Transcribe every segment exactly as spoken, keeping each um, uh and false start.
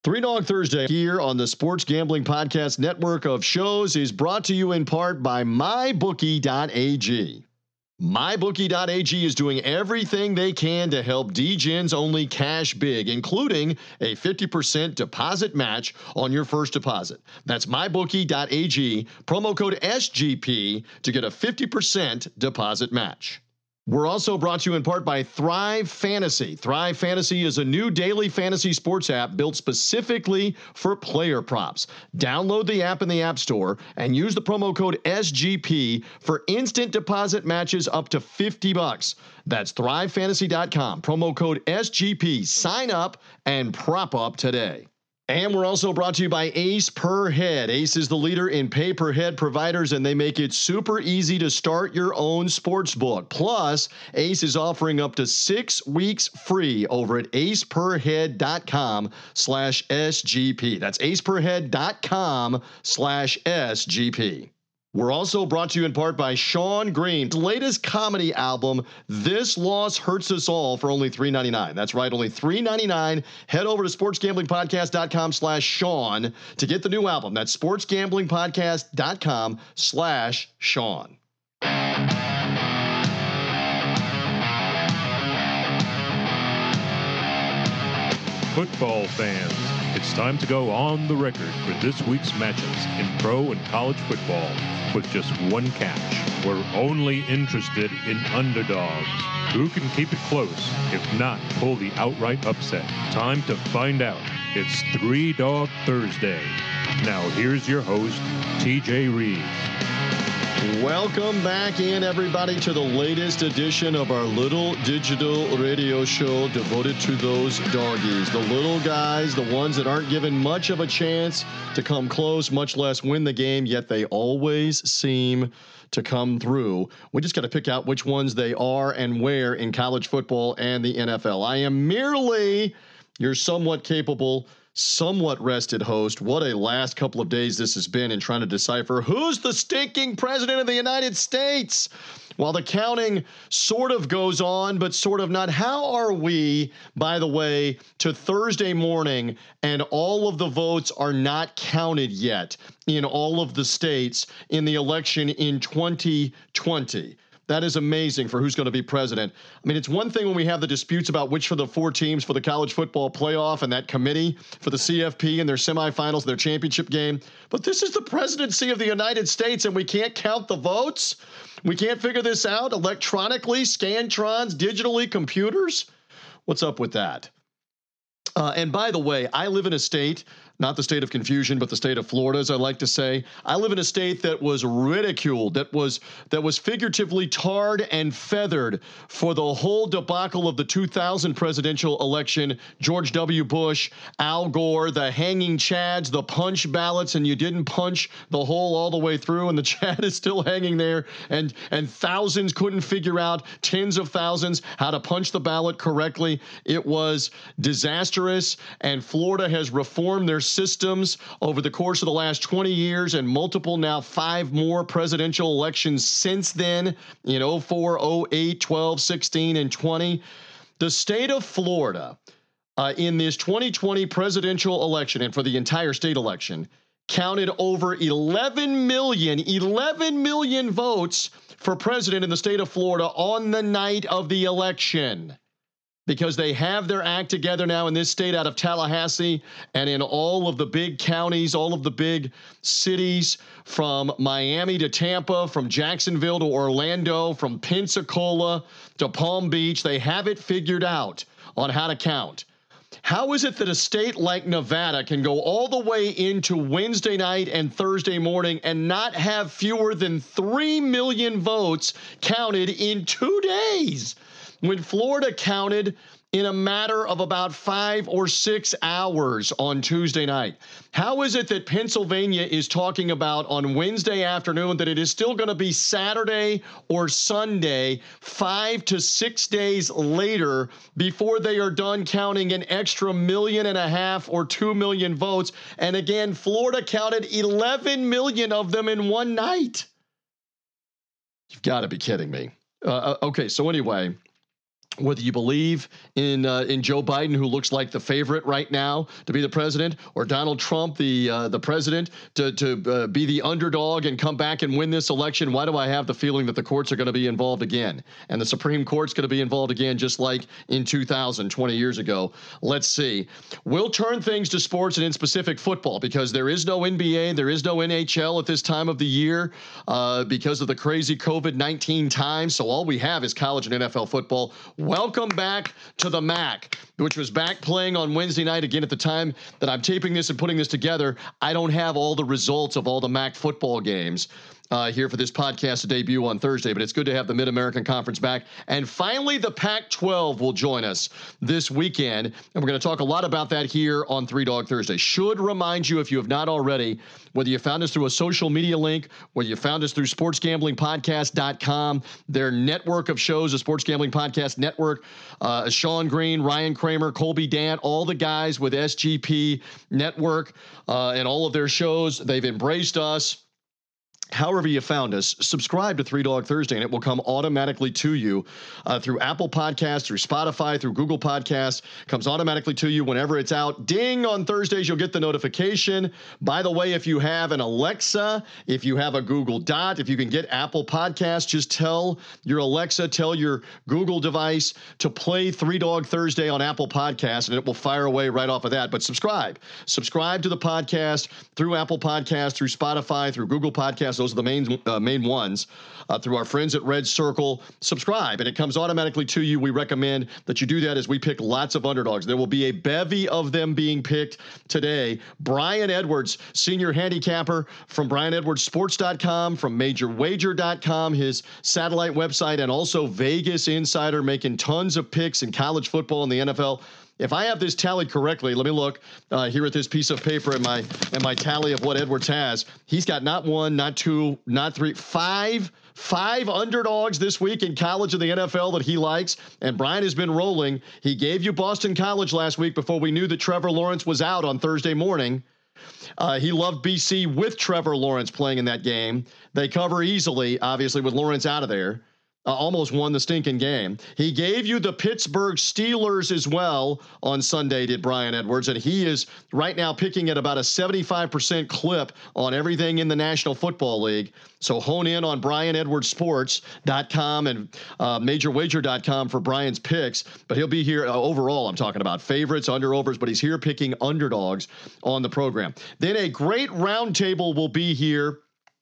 Three Dog Thursday here on the Sports Gambling Podcast network of shows is brought to you in part by my bookie dot a g. my bookie dot a g is doing everything they can to help D Gens only cash big, including a fifty percent deposit match on your first deposit. That's my bookie dot a g, promo code S G P to get a fifty percent deposit match. We're also brought to you in part by Thrive Fantasy. Thrive Fantasy is a new daily fantasy sports app built specifically for player props. Download the app in the App Store and use the promo code S G P for instant deposit matches up to fifty bucks. That's thrive fantasy dot com. Promo code S G P. Sign up and prop up today. And we're also brought to you by Ace Per Head. Ace is the leader in pay-per-head providers, and they make it super easy to start your own sports book. Plus, Ace is offering up to six weeks free over at ace per head dot com slash S G P. That's ace per head dot com slash S G P. We're also brought to you in part by Sean Green's latest comedy album, This Loss Hurts Us All, for only three ninety-nine. That's right, only three ninety-nine. Head over to sports gambling podcast dot com slash Sean to get the new album. That's sports gambling podcast dot com slash Sean. Football fans, it's time to go on the record for this week's matchups in pro and college football with just one catch. We're only interested in underdogs. Who can keep it close, if not pull the outright upset? Time to find out. It's Three Dog Thursday. Now here's your host, T J Reeves. Welcome back in, everybody, to the latest edition of our little digital radio show devoted to those doggies. The little guys, the ones that aren't given much of a chance to come close, much less win the game, yet they always seem to come through. We just got to pick out which ones they are and where in college football and the N F L. I am merely your somewhat capable, somewhat rested host. What a last couple of days this has been in trying to decipher who's the stinking president of the United States. While the counting sort of goes on, but sort of not. How are we, by the way, to Thursday morning and all of the votes are not counted yet in all of the states in the election in twenty twenty? That is amazing for who's going to be president. I mean, it's one thing when we have the disputes about which of the four teams for the college football playoff and that committee for the C F P and their semifinals, their championship game. But this is the presidency of the United States, and we can't count the votes. We can't figure this out electronically, scantrons, digitally, computers. What's up with that? Uh, and by the way, I live in a state, not the state of confusion, but the state of Florida, as I like to say. I live in a state that was ridiculed, that was that was figuratively tarred and feathered for the whole debacle of the two thousand presidential election. George W. Bush, Al Gore, the hanging chads, the punch ballots, and you didn't punch the hole all the way through, and the chad is still hanging there, and and thousands couldn't figure out, tens of thousands, how to punch the ballot correctly. It was disastrous, and Florida has reformed their systems over the course of the last twenty years and multiple, now five more presidential elections since then in oh four, oh eight, twelve, sixteen, and twenty. The state of Florida uh, in this twenty twenty presidential election and for the entire state election counted over eleven million, eleven million votes for president in the state of Florida on the night of the election, because they have their act together now in this state out of Tallahassee and in all of the big counties, all of the big cities, from Miami to Tampa, from Jacksonville to Orlando, from Pensacola to Palm Beach. They have it figured out on how to count. How is it that a state like Nevada can go all the way into Wednesday night and Thursday morning and not have fewer than three million votes counted in two days? When Florida counted in a matter of about five or six hours on Tuesday night. How is it that Pennsylvania is talking about on Wednesday afternoon that it is still going to be Saturday or Sunday, five to six days later, before they are done counting an extra million and a half or two million votes? And again, Florida counted eleven million of them in one night. You've got to be kidding me. Uh, okay, so anyway, whether you believe in uh, in Joe Biden, who looks like the favorite right now to be the president, or Donald Trump, the uh, the president, to to uh, be the underdog and come back and win this election, why do I have the feeling that the courts are going to be involved again, and the Supreme Court's going to be involved again, just like in two thousand, twenty years ago? Let's see. We'll turn things to sports, and in specific football, because there is no N B A, there is no N H L at this time of the year uh, because of the crazy COVID nineteen times. So all we have is college and N F L football. Welcome back to the M A C, which was back playing on Wednesday night. Again, at the time that I'm taping this and putting this together, I don't have all the results of all the M A C football games uh, here for this podcast to debut on Thursday, but it's good to have the Mid-American Conference back. And finally, the Pac twelve will join us this weekend, and we're going to talk a lot about that here on Three Dog Thursday. Should remind you, if you have not already, whether you found us through a social media link, whether you found us through sports gambling podcast dot com, their network of shows, the Sports Gambling Podcast Network, uh, Sean Green, Ryan Kramer, Colby Dant, all the guys with S G P Network uh, and all of their shows, they've embraced us. However you found us, subscribe to Three Dog Thursday, and it will come automatically to you uh, through Apple Podcasts, through Spotify, through Google Podcasts. Comes automatically to you whenever it's out. Ding, on Thursdays, you'll get the notification. By the way, if you have an Alexa, if you have a Google Dot, if you can get Apple Podcasts, just tell your Alexa, tell your Google device to play Three Dog Thursday on Apple Podcasts, and it will fire away right off of that. But subscribe. Subscribe to the podcast through Apple Podcasts, through Spotify, through Google Podcasts. Those are the main uh, main ones. Uh, through our friends at Red Circle, subscribe, and it comes automatically to you. We recommend that you do that as we pick lots of underdogs. There will be a bevy of them being picked today. Brian Edwards, senior handicapper from Brian Edwards Sports dot com, from Major Wager dot com, his satellite website, and also Vegas Insider, making tons of picks in college football and the N F L. If I have this tallied correctly, let me look uh, here at this piece of paper and my and my tally of what Edwards has. He's got not one, not two, not three, five, five underdogs this week in college and the N F L that he likes. And Brian has been rolling. He gave you Boston College last week before we knew that Trevor Lawrence was out on Thursday morning. Uh, he loved B C with Trevor Lawrence playing in that game. They cover easily, obviously, with Lawrence out of there. Uh, almost won the stinking game. He gave you the Pittsburgh Steelers as well on Sunday, did Brian Edwards, and he is right now picking at about a seventy-five percent clip on everything in the National Football League. So hone in on Brian Edwards Sports dot com and uh, Major Wager dot com for Brian's picks, but he'll be here uh, overall. I'm talking about favorites, under-overs, but he's here picking underdogs on the program. Then a great roundtable will be here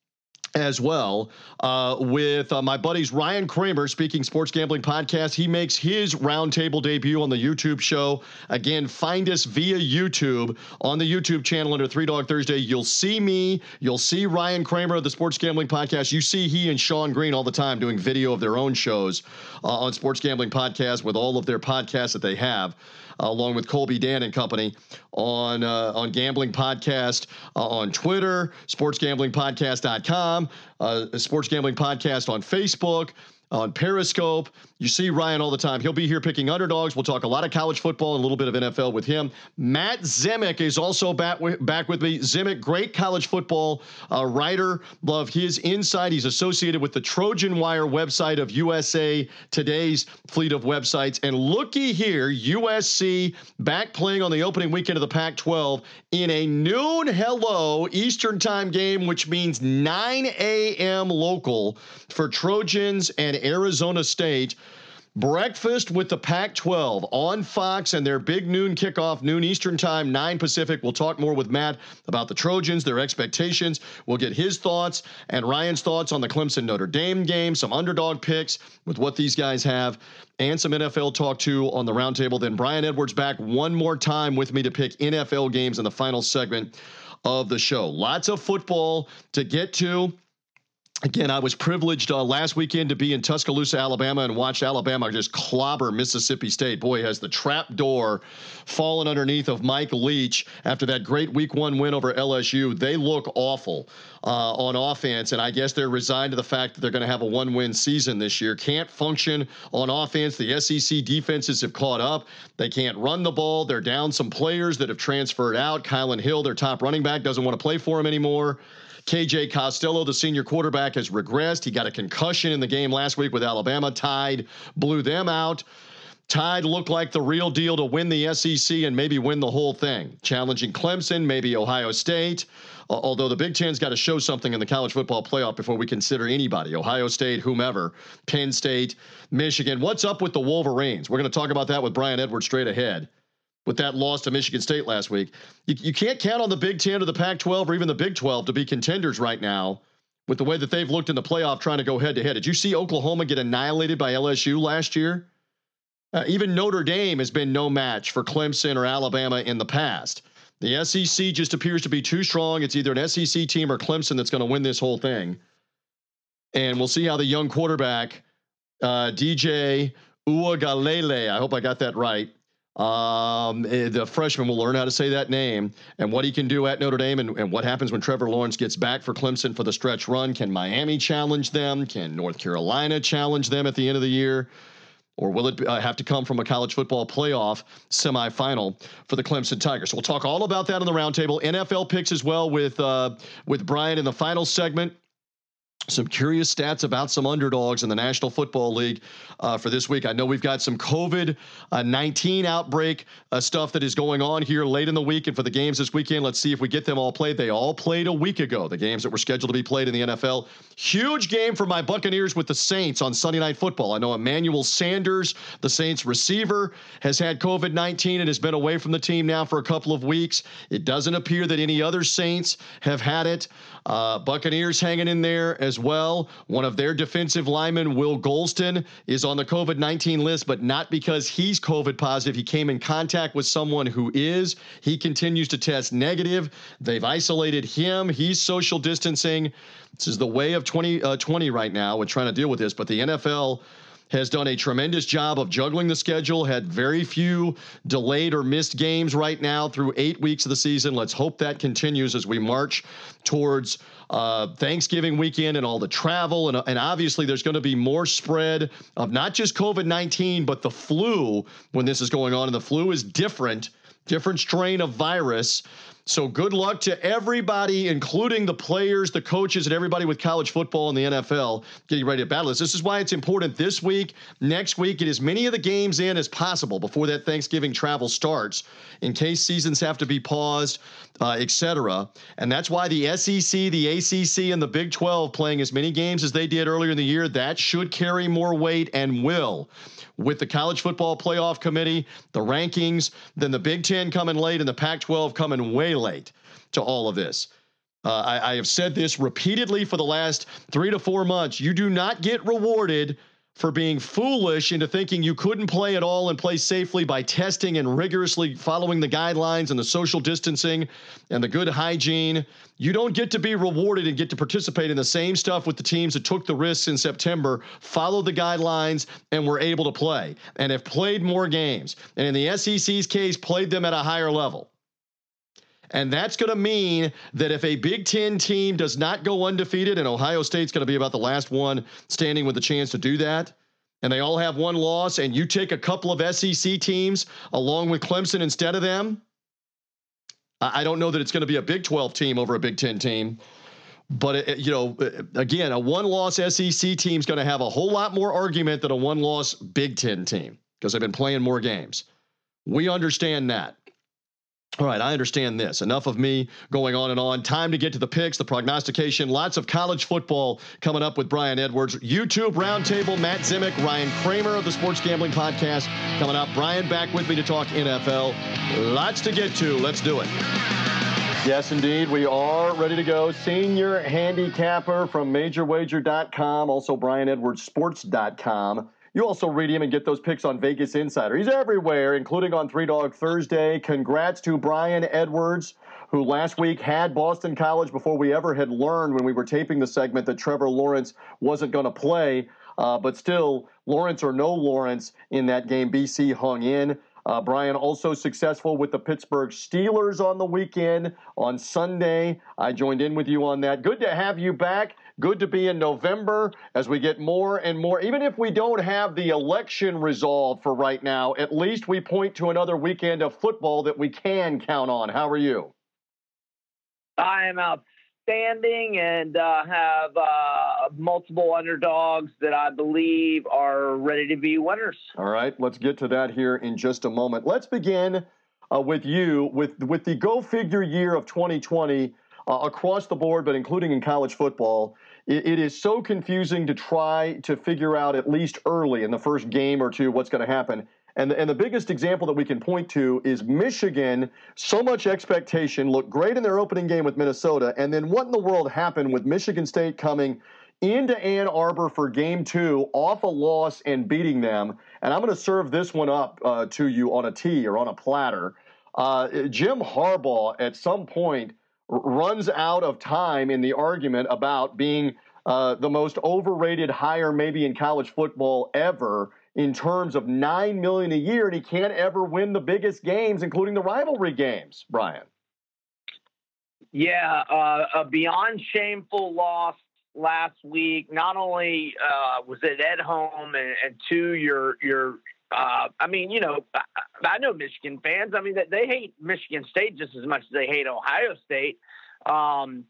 as well uh, with uh, my buddies Ryan Kramer, Speaking Sports Gambling Podcast. He makes his roundtable debut on the YouTube show. Again, find us via YouTube on the YouTube channel under Three Dog Thursday. You'll see me. You'll see Ryan Kramer of the Sports Gambling Podcast. You see he and Sean Green all the time doing video of their own shows uh, on Sports Gambling Podcast with all of their podcasts that they have. Uh, along with Colby Dan and company on uh, on Gambling Podcast uh, on Twitter, sports gambling podcast dot com, uh, Sports Gambling Podcast on Facebook, on Periscope. You see Ryan all the time. He'll be here picking underdogs. We'll talk a lot of college football and a little bit of N F L with him. Matt Zemek is also back with, back with me. Zemek, great college football uh, writer. Love his insight. He's associated with the Trojan Wire website of U S A Today's fleet of websites. And looky here, U S C back playing on the opening weekend of the Pac twelve in a noon hello Eastern time game, which means nine a.m. local for Trojans and Arizona State. Breakfast with the Pac twelve on Fox and their big noon kickoff, noon Eastern time, nine Pacific. We'll talk more with Matt about the Trojans, their expectations. We'll get his thoughts and Ryan's thoughts on the Clemson Notre Dame game, some underdog picks with what these guys have, and some N F L talk too on the roundtable. Then Brian Edwards back one more time with me to pick N F L games in the final segment of the show. Lots of football to get to. Again, I was privileged uh, last weekend to be in Tuscaloosa, Alabama, and watch Alabama just clobber Mississippi State. Boy, has the trap door fallen underneath of Mike Leach after that great week one win over L S U. They look awful uh, on offense, and I guess they're resigned to the fact that they're going to have a one-win season this year. Can't function on offense. The S E C defenses have caught up. They can't run the ball. They're down some players that have transferred out. Kylan Hill, their top running back, doesn't want to play for him anymore. K J Costello, the senior quarterback, has regressed. He got a concussion in the game last week with Alabama. Tide blew them out. Tide look like the real deal to win the S E C and maybe win the whole thing. Challenging Clemson, maybe Ohio State. Uh, although the Big Ten's got to show something in the college football playoff before we consider anybody. Ohio State, whomever, Penn State, Michigan. What's up with the Wolverines? We're going to talk about that with Brian Edwards straight ahead. With that loss to Michigan State last week. You, you can't count on the Big Ten or the Pac twelve or even the Big twelve to be contenders right now with the way that they've looked in the playoff trying to go head-to-head. Did you see Oklahoma get annihilated by L S U last year? Uh, even Notre Dame has been no match for Clemson or Alabama in the past. The S E C just appears to be too strong. It's either an S E C team or Clemson that's going to win this whole thing. And we'll see how the young quarterback, uh, D J Uiagalelei, I hope I got that right, um, the freshman will learn how to say that name and what he can do at Notre Dame and, and what happens when Trevor Lawrence gets back for Clemson for the stretch run. Can Miami challenge them? Can North Carolina challenge them at the end of the year? Or will it uh, have to come from a college football playoff semifinal for the Clemson Tigers? So we'll talk all about that on the roundtable. N F L picks as well with uh, with Brian in the final segment. Some curious stats about some underdogs in the National Football League uh, for this week. I know we've got some COVID nineteen outbreak uh, stuff that is going on here late in the week. And for the games this weekend, let's see if we get them all played. They all played a week ago, the games that were scheduled to be played in the N F L. Huge game for my Buccaneers with the Saints on Sunday Night Football. I know Emmanuel Sanders, the Saints receiver, has had COVID nineteen and has been away from the team now for a couple of weeks. It doesn't appear that any other Saints have had it. Uh, Buccaneers hanging in there as well. One of their defensive linemen, Will Golston, is on the COVID nineteen list, but not because he's COVID positive. He came in contact with someone who is. He continues to test negative. They've isolated him. He's social distancing. This is the way of twenty twenty right now with trying to deal with this, but the N F L has done a tremendous job of juggling the schedule, had very few delayed or missed games right now through eight weeks of the season. Let's hope that continues as we march towards uh, Thanksgiving weekend and all the travel. And, and obviously there's going to be more spread of not just COVID nineteen, but the flu when this is going on. And the flu is different, different strain of virus. So good luck to everybody, including the players, the coaches, and everybody with college football and the N F L getting ready to battle this. This is why it's important this week, next week, get as many of the games in as possible before that Thanksgiving travel starts in case seasons have to be paused, uh, et cetera. And that's why the S E C, the A C C, and the Big twelve playing as many games as they did earlier in the year, that should carry more weight and will. With the College Football Playoff Committee, the rankings, then the Big Ten coming late and the Pac twelve coming way late to all of this. Uh, I, I have said this repeatedly for the last three to four months. You do not get rewarded for being foolish into thinking you couldn't play at all and play safely by testing and rigorously following the guidelines and the social distancing and the good hygiene. You don't get to be rewarded and get to participate in the same stuff with the teams that took the risks in September, followed the guidelines, and were able to play and have played more games. And in the S E C's case, played them at a higher level. And that's going to mean that if a Big Ten team does not go undefeated, and Ohio State's going to be about the last one standing with a chance to do that, and they all have one loss, and you take a couple of S E C teams along with Clemson instead of them, I don't know that it's going to be a Big twelve team over a Big Ten team. But, it, you know, again, a one-loss S E C team is going to have a whole lot more argument than a one-loss Big Ten team because they've been playing more games. We understand that. All right, I understand this. Enough of me going on and on. Time to get to the picks, the prognostication. Lots of college football coming up with Brian Edwards. YouTube Roundtable, Matt Zimick, Ryan Kramer of the Sports Gambling Podcast coming up. Brian back with me to talk N F L. Lots to get to. Let's do it. Yes, indeed. We are ready to go. Senior handicapper from major wager dot com, also brian edwards sports dot com. You also read him and get those picks on Vegas Insider. He's everywhere, including on Three Dog Thursday. Congrats to Brian Edwards, who last week had Boston College before we ever had learned when we were taping the segment that Trevor Lawrence wasn't going to play. Uh, but still, Lawrence or no Lawrence in that game, B C hung in. Uh, Brian also successful with the Pittsburgh Steelers on the weekend. On Sunday, I joined in with you on that. Good to have you back. Good to be in November as we get more and more. Even if we don't have the election resolved for right now, at least we point to another weekend of football that we can count on. How are you? I am standing and uh, have uh, multiple underdogs that I believe are ready to be winners. All right, let's get to that here in just a moment. Let's begin uh, with you, with, with the go-figure year of twenty twenty uh, across the board, but including in college football. It, it is so confusing to try to figure out, at least early in the first game or two, what's going to happen. And the, and the biggest example that we can point to is Michigan. So much expectation, looked great in their opening game with Minnesota. And then what in the world happened with Michigan State coming into Ann Arbor for game two, off a loss and beating them? And I'm going to serve this one up uh, to you on a tee or on a platter. Uh, Jim Harbaugh at some point r- runs out of time in the argument about being uh, the most overrated hire maybe in college football ever, in terms of nine million dollars a year, and he can't ever win the biggest games, including the rivalry games, Brian. Yeah, uh, a beyond shameful loss last week. Not only uh, was it at home, and, and two, your your. Uh, I mean, you know, I, I know Michigan fans. I mean, that they hate Michigan State just as much as they hate Ohio State. Um,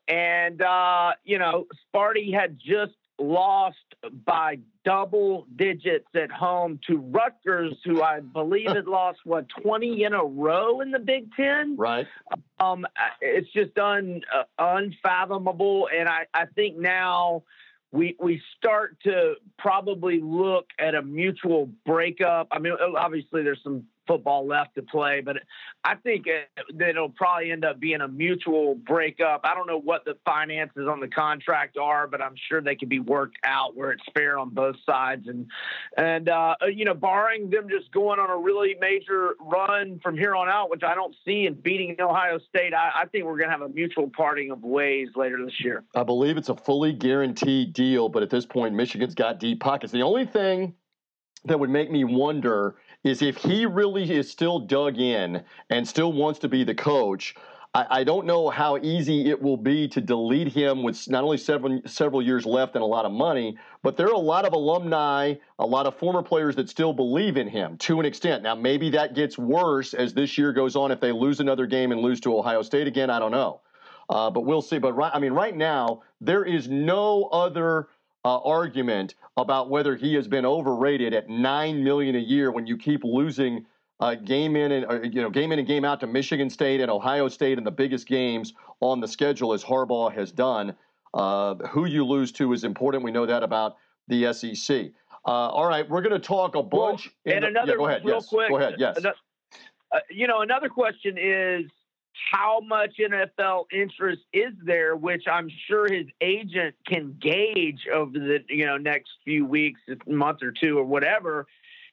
and uh, you know, Sparty had just lost by double digits at home to Rutgers, who I believe had lost, what, twenty in a row in the Big Ten? Right. Um, it's just un, uh, unfathomable. And I, I think now we we start to probably look at a mutual breakup. I mean, obviously there's some football left to play, but I think it, that it'll probably end up being a mutual breakup. I don't know what the finances on the contract are, but I'm sure they can be worked out where it's fair on both sides. And, and uh, you know, barring them just going on a really major run from here on out, which I don't see, and beating Ohio State, I, I think we're going to have a mutual parting of ways later this year. I believe it's a fully guaranteed deal, but at this point, Michigan's got deep pockets. The only thing that would make me wonder is if he really is still dug in and still wants to be the coach. I, I don't know how easy it will be to delete him with not only several several years left and a lot of money, but there are a lot of alumni, a lot of former players that still believe in him to an extent. Now, maybe that gets worse as this year goes on. If they lose another game and lose to Ohio State again, I don't know. Uh, but we'll see. But right, I mean, right now, there is no other Uh, argument about whether he has been overrated at nine million dollars a year when you keep losing uh, game in and uh, you know game in and game out to Michigan State and Ohio State in the biggest games on the schedule, as Harbaugh has done. Uh, who you lose to is important. We know that about the S E C. Uh, all right, we're going to talk a bunch. Well, and the, another yeah, go ahead. real Yes. quick. Go ahead. Yes. Another, uh, you know, another question is, how much N F L interest is there, which I'm sure his agent can gauge over the, you know, next few weeks, month or two or whatever.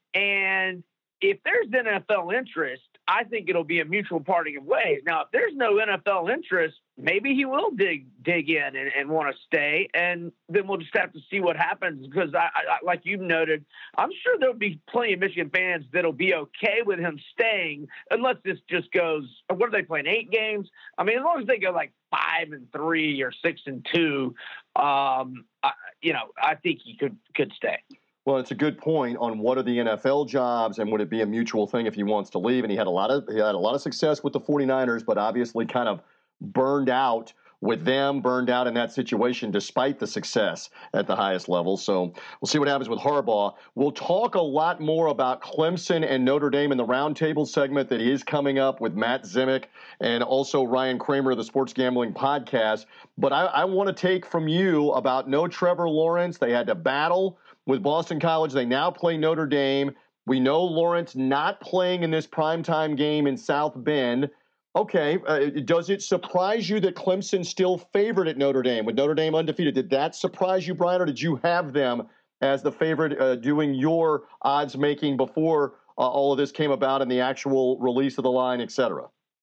And if there's N F L interest, I think it'll be a mutual parting of ways. Now, if there's no N F L interest, maybe he will dig dig in and, and want to stay, and then we'll just have to see what happens. Because, I, I, like you noted, I'm sure there'll be plenty of Michigan fans that'll be okay with him staying, unless this just goes. What are they playing? Eight games? I mean, as long as they go like five and three or six and two, um, I, you know, I think he could could stay. Well, it's a good point on what are the N F L jobs and would it be a mutual thing if he wants to leave. And he had a lot of he had a lot of success with the 49ers, but obviously kind of burned out with them, burned out in that situation despite the success at the highest level. So we'll see what happens with Harbaugh. We'll talk a lot more about Clemson and Notre Dame in the roundtable segment that is coming up with Matt Zimick and also Ryan Kramer of the Sports Gambling Podcast. But I, I want to take from you about no Trevor Lawrence. They had to battle with Boston College. They now play Notre Dame. We know Lawrence not playing in this primetime game in South Bend. Okay, uh, does it surprise you that Clemson's still favored at Notre Dame, with Notre Dame undefeated? Did that surprise you, Brian, or did you have them as the favorite uh, doing your odds making before uh, all of this came about and the actual release of the line, et cetera?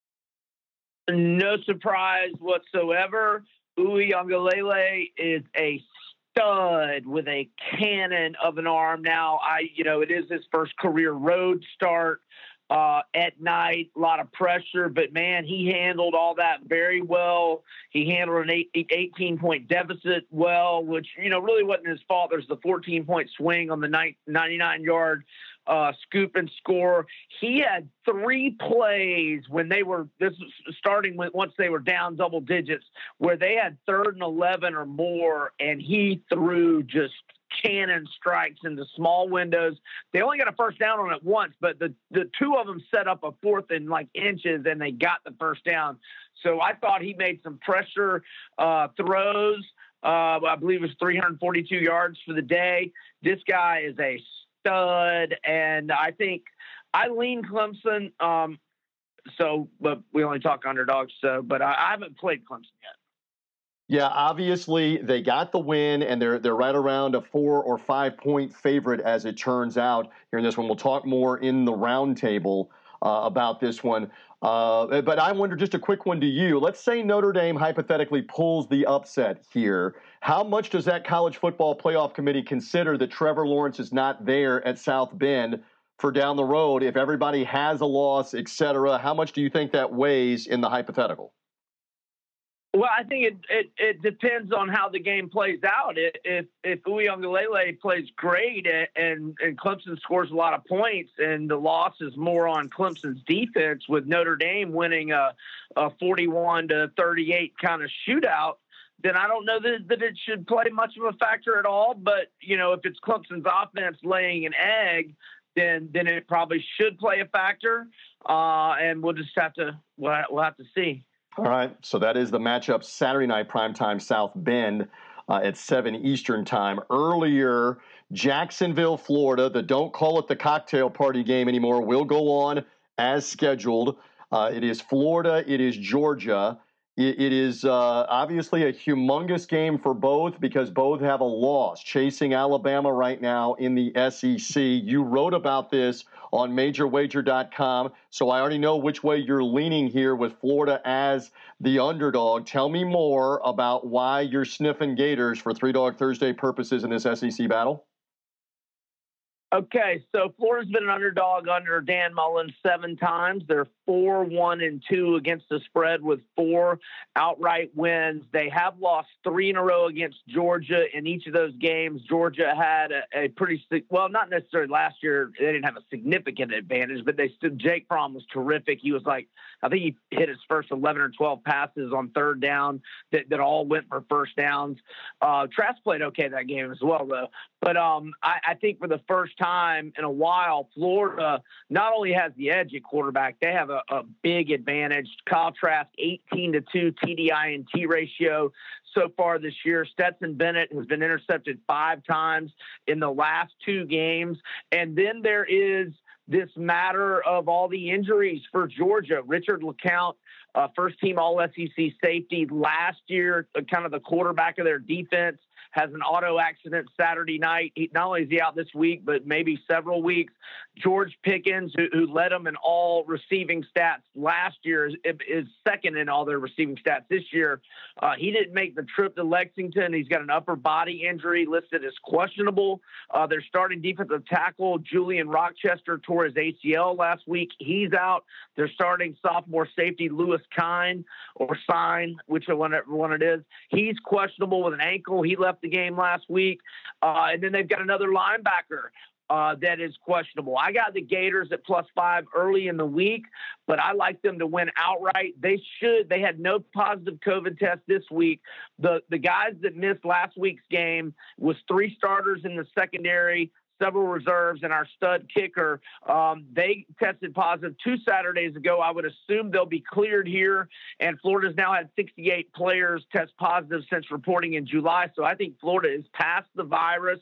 No surprise whatsoever. Uiagalelei is a stud with a cannon of an arm. Now, I, you know, it is his first career road start uh, at night, a lot of pressure, but man, he handled all that very well. He handled an eight, eighteen point deficit well, which, you know, really wasn't his fault. There's the fourteen point swing on the ninety-nine yard uh, scoop and score. He had three plays when they were this was starting with once they were down double digits, where they had third and eleven or more, and he threw just cannon strikes into small windows. They only got a first down on it once, but the the two of them set up a fourth and like inches, and they got the first down. So I thought he made some pressure uh, throws. Uh, I believe it was three hundred forty-two yards for the day. This guy is a stud, and I think I lean Clemson. Um, so, but we only talk underdogs. So, but I, I haven't played Clemson yet. Yeah, obviously they got the win, and they're they're right around a four or five point favorite as it turns out here in this one. We'll talk more in the roundtable uh, about this one. Uh, but I wonder, just a quick one to you. Let's say Notre Dame hypothetically pulls the upset here. How much does that college football playoff committee consider that Trevor Lawrence is not there at South Bend for down the road if everybody has a loss, et cetera? How much do you think that weighs in the hypothetical? Well, I think it, it, it depends on how the game plays out. If if Uiagalelei plays great and, and Clemson scores a lot of points and the loss is more on Clemson's defense with Notre Dame winning a, a forty-one to thirty-eight kind of shootout, then I don't know that, that it should play much of a factor at all. But, you know, if it's Clemson's offense laying an egg, then then it probably should play a factor. Uh, and we'll just have to we'll, we'll have to see. All right, so that is the matchup Saturday night primetime South Bend uh, at seven Eastern time. Earlier, Jacksonville, Florida, the don't call it the cocktail party game anymore, will go on as scheduled. Uh, it is Florida, it is Georgia. It, it is uh, obviously a humongous game for both because both have a loss, chasing Alabama right now in the S E C. You wrote about this on major wager dot com, so I already know which way you're leaning here with Florida as the underdog. Tell me more about why you're sniffing Gators for Three Dog Thursday purposes in this S E C battle. Okay, so Florida's been an underdog under Dan Mullen seven times. They're four, one, and two against the spread with four outright wins. They have lost three in a row against Georgia. In each of those games, Georgia had a, a pretty – well, not necessarily last year. They didn't have a significant advantage, but they still – Jake Fromm was terrific. He was like – I think he hit his first eleven or twelve passes on third down that, that all went for first downs. Uh, Trask played okay that game as well, though. But um, I, I think for the first time in a while, Florida not only has the edge at quarterback, they have a, a big advantage. Kyle Trask, eighteen to two T D I N T ratio so far this year. Stetson Bennett has been intercepted five times in the last two games. And then there is this matter of all the injuries for Georgia. Richard LeCounte, uh, first team all S E C safety last year, uh, kind of the quarterback of their defense, has an auto accident Saturday night. He, not only is he out this week, but maybe several weeks. George Pickens, who, who led them in all receiving stats last year, is, is second in all their receiving stats this year. Uh, he didn't make the trip to Lexington. He's got an upper body injury listed as questionable. Uh, their starting defensive tackle, Julian Rochester, tore his A C L last week. He's out. Their starting sophomore safety, Lewis Kine, or Sign, whichever one it is, he's questionable with an ankle. He left the game last week. Uh, and then they've got another linebacker uh, that is questionable. I got the Gators at plus five early in the week, but I like them to win outright. They should. They had no positive COVID test this week. The, the guys that missed last week's game was three starters in the secondary, several reserves, and our stud kicker. Um, they tested positive two Saturdays ago. I would assume they'll be cleared here. And Florida's now had sixty-eight players test positive since reporting in July. So I think Florida is past the virus.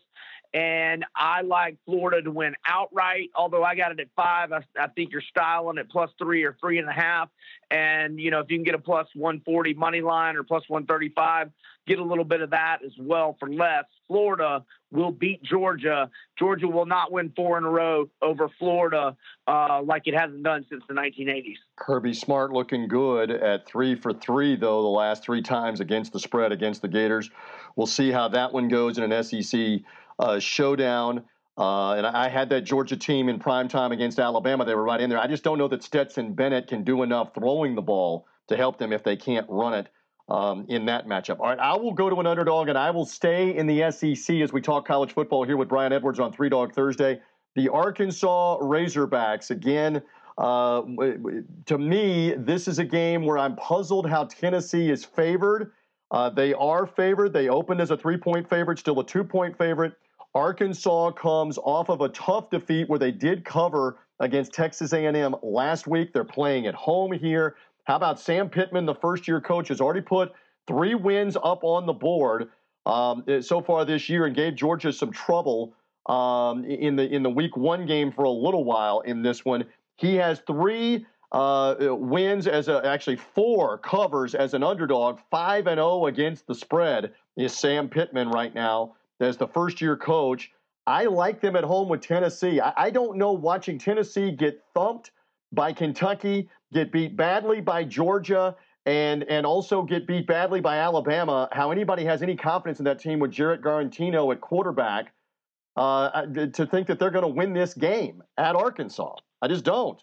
And I like Florida to win outright, although I got it at five. I, I think you're styling at plus three or three and a half. And, you know, if you can get a plus one forty money line or plus one thirty-five, get a little bit of that as well for less. Florida will beat Georgia. Georgia will not win four in a row over Florida uh, like it hasn't done since the nineteen eighties. Kirby Smart looking good at three for three, though, the last three times against the spread against the Gators. We'll see how that one goes in an S E C uh, showdown. Uh, and I had that Georgia team in primetime against Alabama. They were right in there. I just don't know that Stetson Bennett can do enough throwing the ball to help them if they can't run it um, in that matchup. All right, I will go to an underdog, and I will stay in the S E C as we talk college football here with Brian Edwards on Three Dog Thursday. the Arkansas Razorbacks. Again, uh, to me, this is a game where I'm puzzled how Tennessee is favored. Uh, they are favored. They opened as a three-point favorite, still a two-point favorite. Arkansas comes off of a tough defeat where they did cover against Texas A and M last week. They're playing at home here. How about Sam Pittman, the first-year coach, has already put three wins up on the board um, so far this year and gave Georgia some trouble um, in the in the week one game for a little while in this one. He has three uh, wins as a, actually four covers as an underdog, five and oh against the spread is Sam Pittman right now as the first-year coach. I like them at home with Tennessee. I, I don't know, watching Tennessee get thumped by Kentucky, get beat badly by Georgia, and and also get beat badly by Alabama, how anybody has any confidence in that team with Jarrett Garantino at quarterback uh, to think that they're going to win this game at Arkansas. I just don't.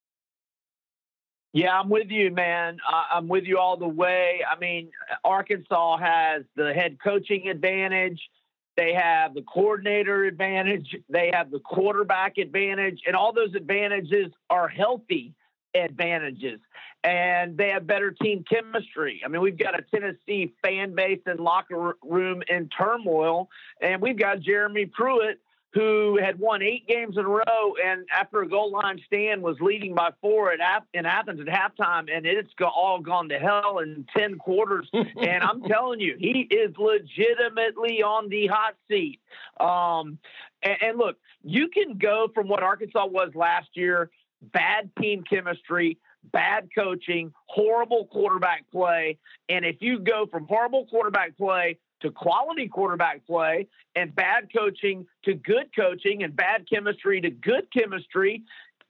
Yeah, I'm with you, man. Uh, I'm with you all the way. I mean, Arkansas has the head coaching advantage. They have the coordinator advantage. They have the quarterback advantage. And all those advantages are healthy advantages. And they have better team chemistry. I mean, we've got a Tennessee fan base and locker room in turmoil. And we've got Jeremy Pruitt, who had won eight games in a row, and after a goal line stand was leading by four at in Athens at halftime, and it's go, all gone to hell in ten quarters. And I'm telling you, he is legitimately on the hot seat. Um, and, and look, you can go from what Arkansas was last year, bad team chemistry, bad coaching, horrible quarterback play. And if you go from horrible quarterback play to quality quarterback play and bad coaching to good coaching and bad chemistry to good chemistry,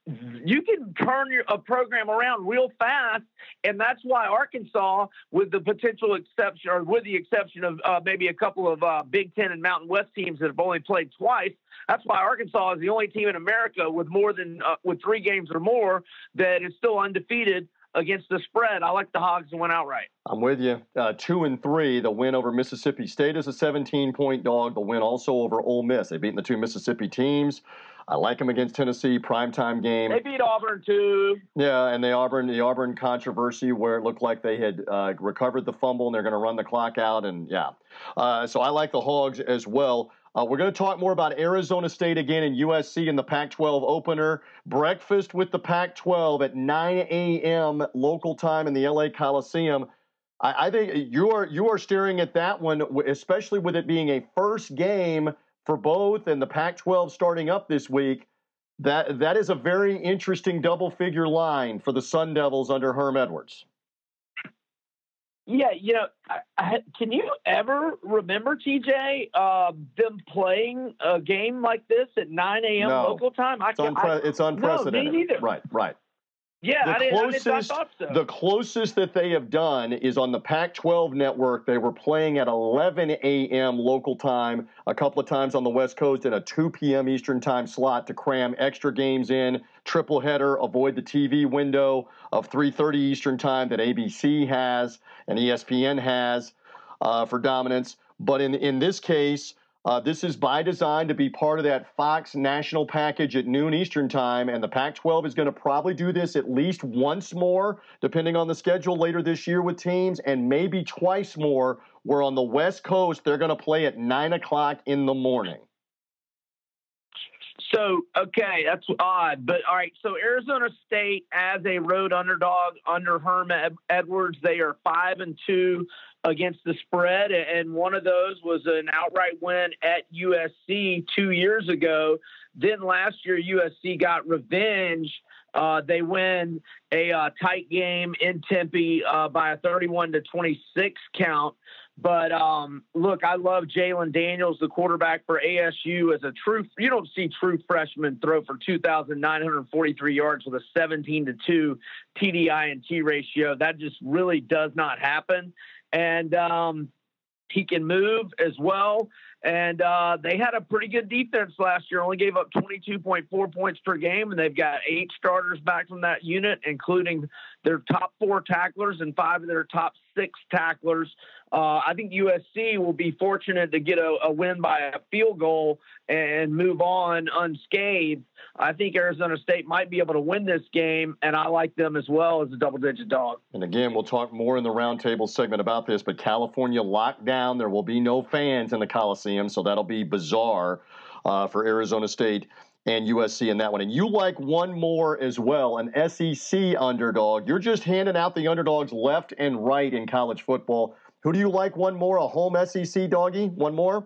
you can turn your, a program around real fast. And that's why Arkansas, with the potential exception, or with the exception of uh, maybe a couple of uh, Big Ten and Mountain West teams that have only played twice, that's why Arkansas is the only team in America with more than uh, with three games or more that is still undefeated against the spread. I like the Hogs to win outright. I'm with you. Uh, two and three. The win over Mississippi State is a seventeen-point dog. The win also over Ole Miss. They've beaten the two Mississippi teams. I like them against Tennessee. Primetime game. They beat Auburn too. Yeah, and the Auburn the Auburn controversy where it looked like they had uh, recovered the fumble and they're going to run the clock out. And yeah, uh, so I like the Hogs as well. Uh, we're going to talk more about Arizona State again and U S C in the Pac twelve opener. Breakfast with the Pac twelve at nine a.m. local time in the L A Coliseum. I, I think you are you are staring at that one, especially with it being a first game for both and the Pac twelve starting up this week. That that is a very interesting double-figure line for the Sun Devils under Herm Edwards. Yeah, you know, I, I, can you ever remember, T J, uh, them playing a game like this at nine a.m. No. local time? I it's, unpre- I, it's unprecedented. No, me neither. Right, right. Yeah, the I didn't, closest, I, didn't, I thought so. The closest that they have done is on the Pac twelve network. They were playing at eleven a.m. local time a couple of times on the West Coast in a two p.m. Eastern time slot to cram extra games in, triple header, avoid the T V window of three thirty Eastern time that A B C has and E S P N has uh, for dominance. But in, in this case, Uh, this is by design to be part of that Fox national package at noon Eastern time, and the Pac twelve is going to probably do this at least once more, depending on the schedule later this year with teams, and maybe twice more, where on the West Coast they're going to play at nine o'clock in the morning. So, okay, that's odd. But, all right, so Arizona State as a road underdog under Herm Edwards, they are five and two against the spread, and one of those was an outright win at U S C two years ago. Then last year, U S C got revenge. Uh, they win a uh, tight game in Tempe uh, by a thirty-one to twenty-six count. But um, look, I love Jalen Daniels, the quarterback for A S U, as a true. You don't see true freshmen throw for two thousand nine hundred forty-three yards with a seventeen to two T D I and T ratio. That just really does not happen. And um, he can move as well. And uh, they had a pretty good defense last year, only gave up twenty-two point four points per game, and they've got eight starters back from that unit, including their top four tacklers and five of their top six tacklers. Uh, I think U S C will be fortunate to get a, a win by a field goal and move on unscathed. I think Arizona State might be able to win this game, and I like them as well as a double-digit dog. And again, we'll talk more in the roundtable segment about this, but California locked down. There will be no fans in the Coliseum, so that'll be bizarre uh, for Arizona State and U S C in that one. And you like one more as well, an S E C underdog. You're just handing out the underdogs left and right in college football. Who do you like one more, a home S E C doggy? One more?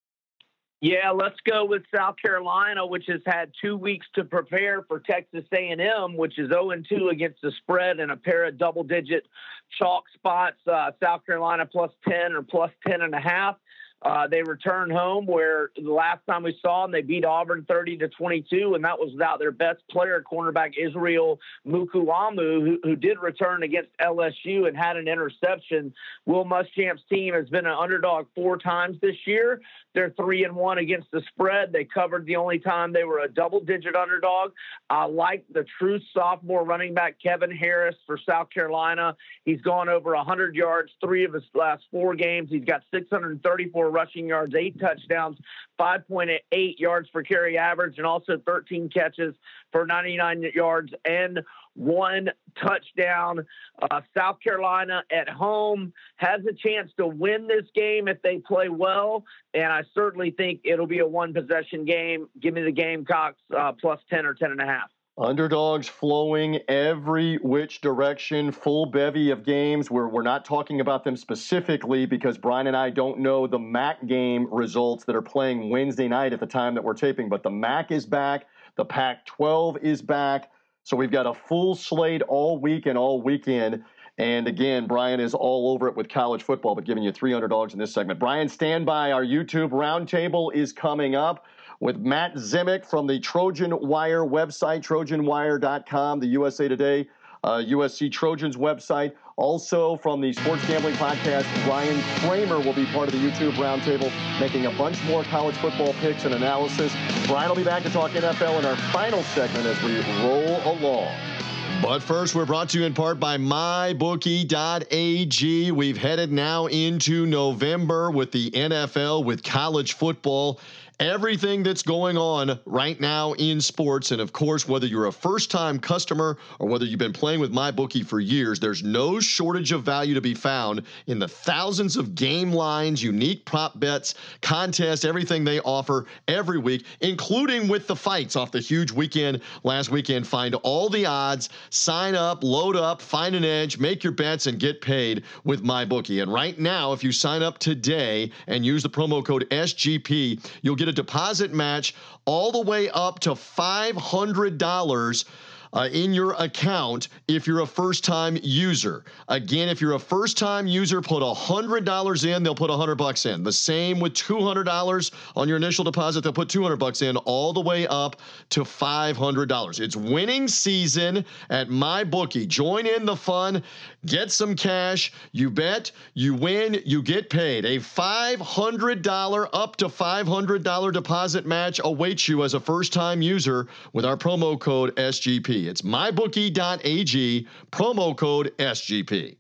Yeah, let's go with South Carolina, which has had two weeks to prepare for Texas A and M, which is oh and two against the spread and a pair of double-digit chalk spots. Uh, South Carolina plus ten or plus ten and a half. Uh, they return home where the last time we saw them, they beat Auburn thirty to twenty-two, and that was without their best player, cornerback Israel Mukuamu, who, who did return against L S U and had an interception. Will Muschamp's team has been an underdog four times this year. They're three and one against the spread. They covered the only time they were a double-digit underdog. I like the true sophomore running back Kevin Harris for South Carolina. He's gone over one hundred yards three of his last four games. He's got six hundred thirty-four rushing yards, eight touchdowns, five point eight yards per carry average, and also thirteen catches for ninety-nine yards and one touchdown. Uh, South Carolina at home has a chance to win this game if they play well, and I certainly think it'll be a one-possession game. Give me the Gamecocks uh, plus ten or ten and a half. Underdogs flowing every which direction, full bevy of games. We're, we're not talking about them specifically because Brian and I don't know the M A C game results that are playing Wednesday night at the time that we're taping, but the M A C is back. The Pac twelve is back. So we've got a full slate all week and all weekend. And again, Brian is all over it with college football, but giving you three underdogs in this segment. Brian, stand by. Our YouTube roundtable is coming up with Matt Zemek from the Trojan Wire website, trojan wire dot com, the U S A Today, uh, U S C Trojans website. Also from the Sports Gambling Podcast, Ryan Kramer will be part of the YouTube roundtable, making a bunch more college football picks and analysis. Brian will be back to talk N F L in our final segment as we roll along. But first, we're brought to you in part by my bookie dot a g. We've headed now into November with the N F L, with college football. Everything that's going on right now in sports, and of course, whether you're a first-time customer or whether you've been playing with MyBookie for years, there's no shortage of value to be found in the thousands of game lines, unique prop bets, contests, everything they offer every week, including with the fights off the huge weekend last weekend. Find all the odds, sign up, load up, find an edge, make your bets, and get paid with MyBookie. And right now, if you sign up today and use the promo code S G P, you'll get a deposit match all the way up to five hundred dollars uh, in your account if you're a first-time user. Again, if you're a first-time user, put one hundred dollars in, they'll put one hundred bucks in. The same with two hundred dollars on your initial deposit, they'll put two hundred bucks in, all the way up to five hundred dollars. It's winning season at MyBookie. Join in the fun, get some cash, you bet, you win, you get paid. A five hundred dollars up to five hundred dollars deposit match awaits you as a first-time user with our promo code S G P. It's my bookie dot a g, promo code S G P.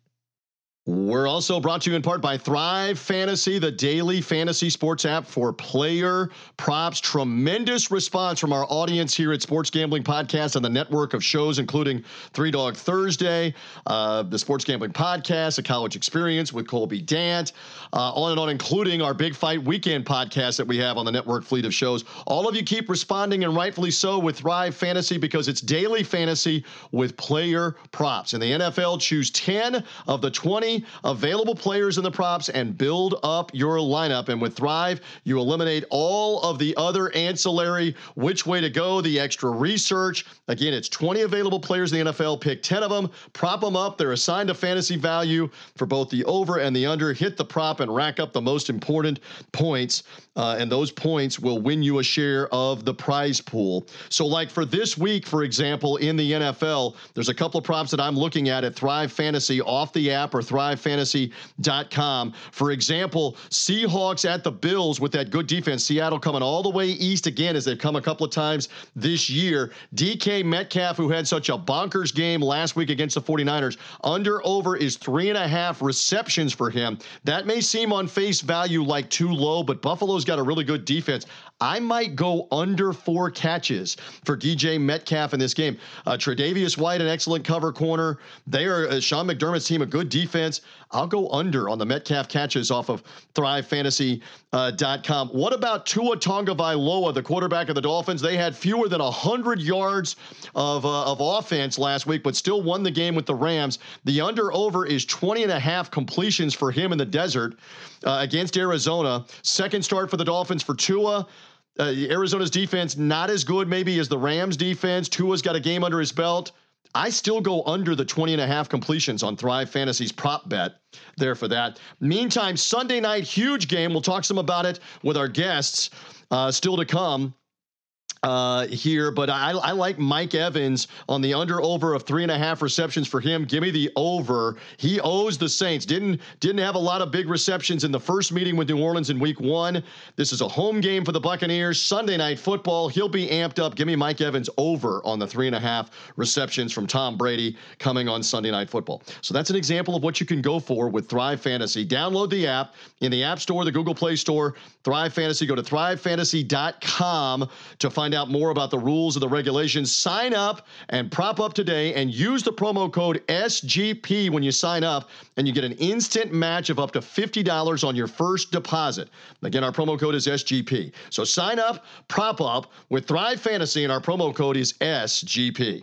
We're also brought to you in part by Thrive Fantasy, the daily fantasy sports app for player props. Tremendous response from our audience here at Sports Gambling Podcast and the network of shows, including Three Dog Thursday, uh, the Sports Gambling Podcast, A College Experience with Colby Dant, uh, on and on, including our Big Fight Weekend podcast that we have on the network fleet of shows. All of you keep responding, and rightfully so, with Thrive Fantasy, because it's daily fantasy with player props. In the N F L, choose ten of the twenty available players in the props and build up your lineup. And with Thrive, you eliminate all of the other ancillary which way to go, the extra research. Again, it's twenty available players in the N F L. Pick ten of them, prop them up. They're assigned a fantasy value for both the over and the under. Hit the prop and rack up the most important points, uh, and those points will win you a share of the prize pool. So like for this week, for example, in the N F L, there's a couple of props that I'm looking at at Thrive Fantasy off the app or Thrive thrive fantasy dot com. For example, Seahawks at the Bills with that good defense. Seattle coming all the way east again as they've come a couple of times this year. D K Metcalf, who had such a bonkers game last week against the forty-niners, under over is three and a half receptions for him. That may seem on face value like too low, but Buffalo's got a really good defense. I might go under four catches for D J Metcalf in this game. Uh, Tre'Davious White, an excellent cover corner. They are uh, Sean McDermott's team, a good defense. I'll go under on the Metcalf catches off of thrive fantasy dot com. Uh, what about Tua Tagovailoa, the quarterback of the Dolphins? They had fewer than one hundred yards of, uh, of offense last week, but still won the game with the Rams. The under-over is twenty and a half completions for him in the desert uh, against Arizona. Second start for the Dolphins for Tua. Uh, Arizona's defense not as good maybe as the Rams defense. Tua's got a game under his belt. I still go under the twenty and a half completions on Thrive Fantasy's prop bet there for that. Meantime, Sunday night, huge game. We'll talk some about it with our guests uh, still to come. Uh, here, but I, I like Mike Evans on the under over of three and a half receptions for him. Give me the over. He owes the Saints. Didn't didn't have a lot of big receptions in the first meeting with New Orleans in week one. This is a home game for the Buccaneers. Sunday night football. He'll be amped up. Give me Mike Evans over on the three and a half receptions from Tom Brady coming on Sunday night football. So that's an example of what you can go for with Thrive Fantasy. Download the app in the App Store, the Google Play Store, Thrive Fantasy. Go to thrive fantasy dot com to find out more about the rules and the regulations. Sign up and prop up today and use the promo code S G P when you sign up, and you get an instant match of up to fifty dollars on your first deposit. Again, our promo code is S G P. So sign up, prop up with Thrive Fantasy, and our promo code is S G P.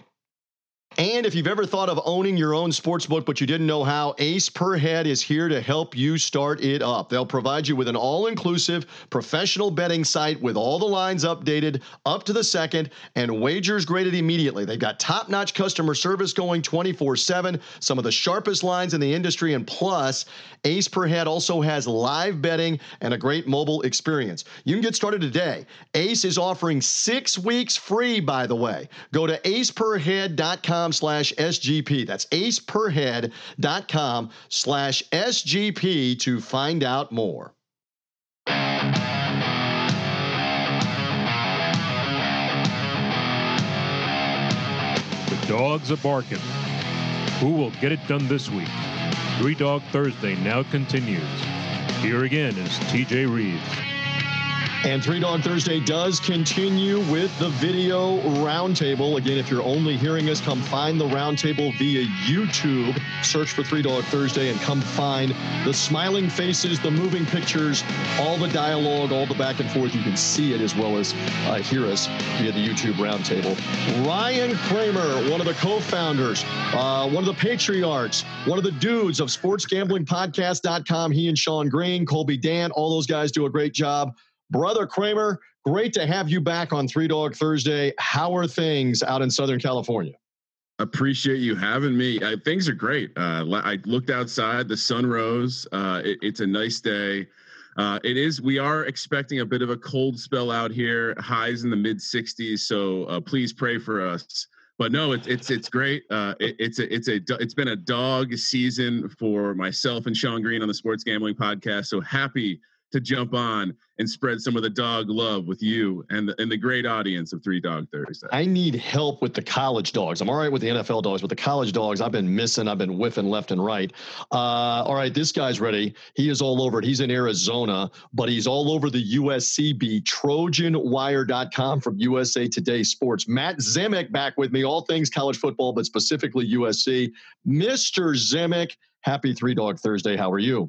And if you've ever thought of owning your own sportsbook but you didn't know how, Ace Per Head is here to help you start it up. They'll provide you with an all-inclusive professional betting site with all the lines updated up to the second and wagers graded immediately. They've got top-notch customer service going twenty-four seven, some of the sharpest lines in the industry, and plus, Ace Per Head also has live betting and a great mobile experience. You can get started today. Ace is offering six weeks free, by the way. Go to ace per head dot com slash S G P. That's ace per head dot com slash S G P to find out more. The dogs are barking. Who will get it done this week? Three Dog Thursday now continues. Here again is T J Reeves. And Three Dog Thursday does continue with the video roundtable. Again, if you're only hearing us, come find the roundtable via YouTube. Search for Three Dog Thursday and come find the smiling faces, the moving pictures, all the dialogue, all the back and forth. You can see it as well as uh, hear us via the YouTube roundtable. Ryan Kramer, one of the co-founders, uh, one of the patriarchs, one of the dudes of sports gambling podcast dot com. He and Sean Green, Colby Dan, all those guys do a great job. Brother Kramer, great to have you back on Three Dog Thursday. How are things out in Southern California? Appreciate you having me. Uh, things are great. Uh, I looked outside, the sun rose. Uh, it, it's a nice day. Uh, it is. We are expecting a bit of a cold spell out here, highs in the mid sixties. So uh, please pray for us. But no, it's it's it's great. Uh, it, it's a it's a it's been a dog season for myself and Sean Green on the Sports Gambling Podcast. So happy to jump on and spread some of the dog love with you and the, and the great audience of Three Dog Thursday. I need help with the college dogs. I'm all right with the N F L dogs, but the college dogs, I've been missing. I've been whiffing left and right. Uh, all right, this guy's ready. He is all over it. He's in Arizona, but he's all over the U S C beat, Trojan Wire dot com from U S A Today Sports. Matt Zemek back with me, all things college football, but specifically U S C. Mister Zemek, happy Three Dog Thursday. How are you?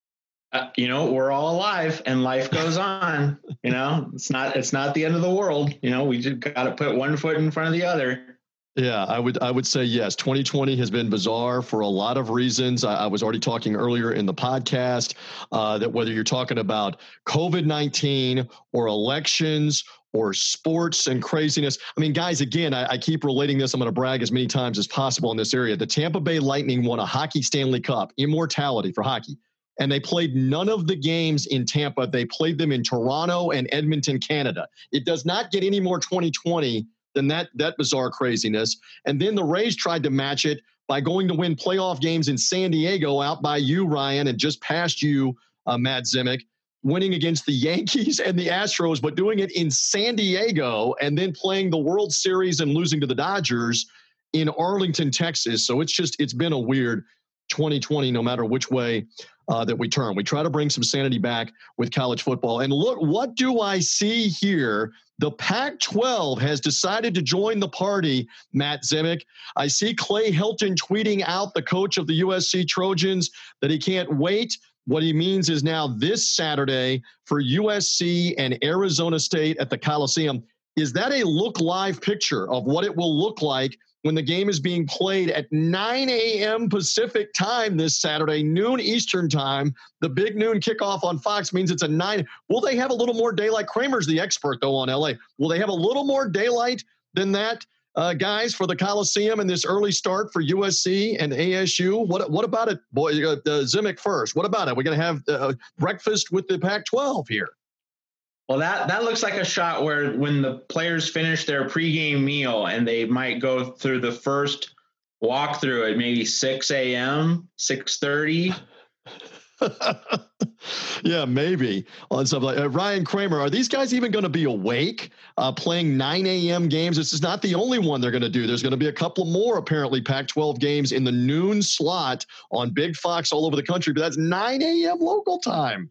Uh, you know, we're all alive and life goes on. You know, it's not it's not the end of the world. You know, we just got to put one foot in front of the other. Yeah, I would I would say yes. twenty twenty has been bizarre for a lot of reasons. I, I was already talking earlier in the podcast uh, that whether you're talking about COVID nineteen or elections or sports and craziness. I mean, guys, again, I, I keep relating this. I'm going to brag as many times as possible in this area. The Tampa Bay Lightning won a Hockey Stanley Cup, immortality for hockey. And they played none of the games in Tampa. They played them in Toronto and Edmonton, Canada. It does not get any more twenty twenty than that, that bizarre craziness. And then the Rays tried to match it by going to win playoff games in San Diego out by you, Ryan, and just past you, uh, Matt Zemek, winning against the Yankees and the Astros, but doing it in San Diego and then playing the World Series and losing to the Dodgers in Arlington, Texas. So it's just, it's been a weird twenty twenty, no matter which way uh, that we turn. We try to bring some sanity back with college football. And look, what do I see here? The Pac twelve has decided to join the party, Matt Zemek. I see Clay Helton tweeting out, the coach of the U S C Trojans, that he can't wait. What he means is now this Saturday for U S C and Arizona State at the Coliseum. Is that a look live picture of what it will look like when the game is being played at nine a.m. Pacific time this Saturday, noon Eastern time? The big noon kickoff on Fox means it's a nine. Will they have a little more daylight? Kramer's the expert, though, on L A. Will they have a little more daylight than that, uh, guys, for the Coliseum and this early start for U S C and A S U? What what about it, boy? Uh, uh, Zemek first. What about it? We're going to have uh, breakfast with the Pac twelve here. Well, that, that looks like a shot where when the players finish their pregame meal and they might go through the first walkthrough at maybe six a.m., six thirty. Yeah, maybe on something like uh, Ryan Kramer. Are these guys even going to be awake uh, playing nine a.m. games? This is not the only one they're going to do. There's going to be a couple more, apparently, Pac twelve games in the noon slot on Big Fox all over the country, but that's nine a.m. local time.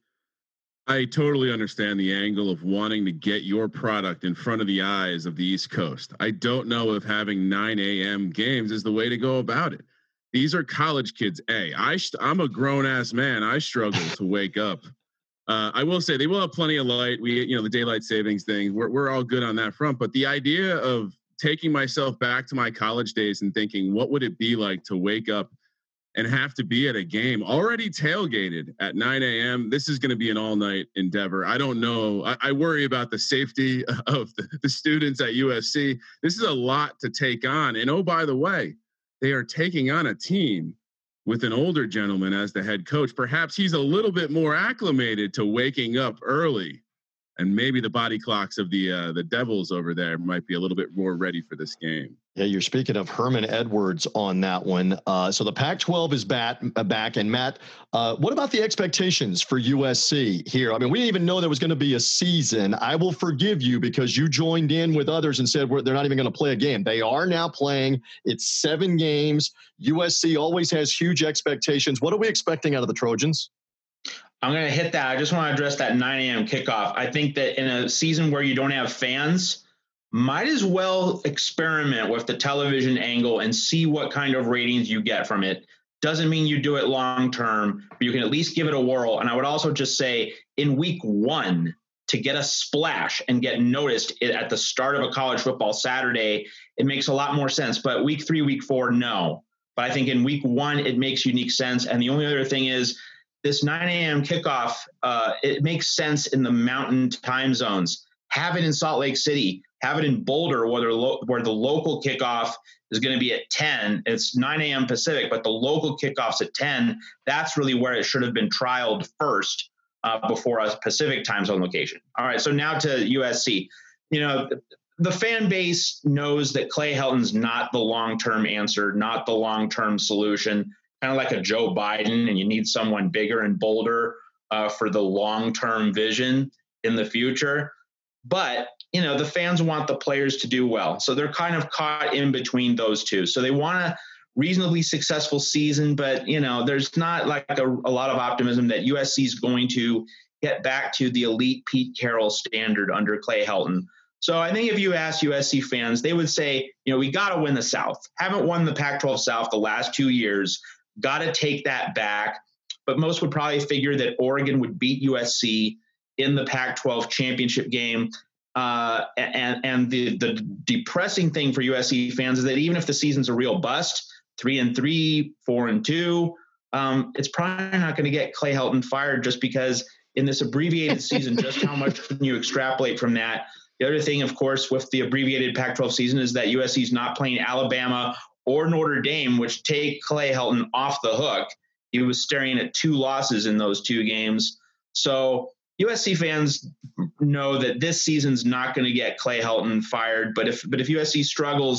I totally understand the angle of wanting to get your product in front of the eyes of the East Coast. I don't know if having nine a.m. games is the way to go about it. These are college kids. Hey, I I'm a grown ass man. I struggle to wake up. Uh, I will say they will have plenty of light. We, you know, the daylight savings thing, we're, we're all good on that front. But the idea of taking myself back to my college days and thinking, what would it be like to wake up and have to be at a game already tailgated at nine a.m. This is going to be an all night endeavor. I don't know. I, I worry about the safety of the, the students at U S C. This is a lot to take on. And oh, by the way, they are taking on a team with an older gentleman as the head coach. Perhaps he's a little bit more acclimated to waking up early, and maybe the body clocks of the uh, the Devils over there might be a little bit more ready for this game. Yeah, you're speaking of Herman Edwards on that one. Uh, so the Pac twelve is back, uh, back. And Matt, uh, what about the expectations for U S C here? I mean, we didn't even know there was going to be a season. I will forgive you because you joined in with others and said we're, they're not even going to play a game. They are now playing. It's seven games. U S C always has huge expectations. What are we expecting out of the Trojans? I'm going to hit that. I just want to address that nine a.m. kickoff. I think that in a season where you don't have fans, might as well experiment with the television angle and see what kind of ratings you get from it. Doesn't mean you do it long term, but you can at least give it a whirl. And I would also just say in week one, to get a splash and get noticed at the start of a college football Saturday, it makes a lot more sense. But week three, week four, no. But I think in week one, it makes unique sense. And the only other thing is this nine a.m. kickoff, uh, it makes sense in the mountain time zones. Have it in Salt Lake City. Have it in Boulder, where, lo- where the local kickoff is going to be at ten. It's nine a.m. Pacific, but the local kickoff's at ten. That's really where it should have been trialed first uh, before a Pacific time zone location. All right, so now to U S C. You know, the, the fan base knows that Clay Helton's not the long-term answer, not the long-term solution, kind of like a Joe Biden, and you need someone bigger and bolder uh, for the long-term vision in the future. But, you know, the fans want the players to do well. So they're kind of caught in between those two. So they want a reasonably successful season, but, you know, there's not like a, a lot of optimism that U S C is going to get back to the elite Pete Carroll standard under Clay Helton. So I think if you ask U S C fans, they would say, you know, we got to win the South. Haven't won the Pac twelve South the last two years. Got to take that back. But most would probably figure that Oregon would beat U S C in the Pac twelve championship game. Uh, and and the, the depressing thing for U S C fans is that even if the season's a real bust, three and three, four and two, um, it's probably not going to get Clay Helton fired just because in this abbreviated season, just how much can you extrapolate from that? The other thing, of course, with the abbreviated Pac twelve season is that U S C is not playing Alabama or Notre Dame, which take Clay Helton off the hook. He was staring at two losses in those two games. So U S C fans know that this season's not going to get Clay Helton fired. But if but if U S C struggles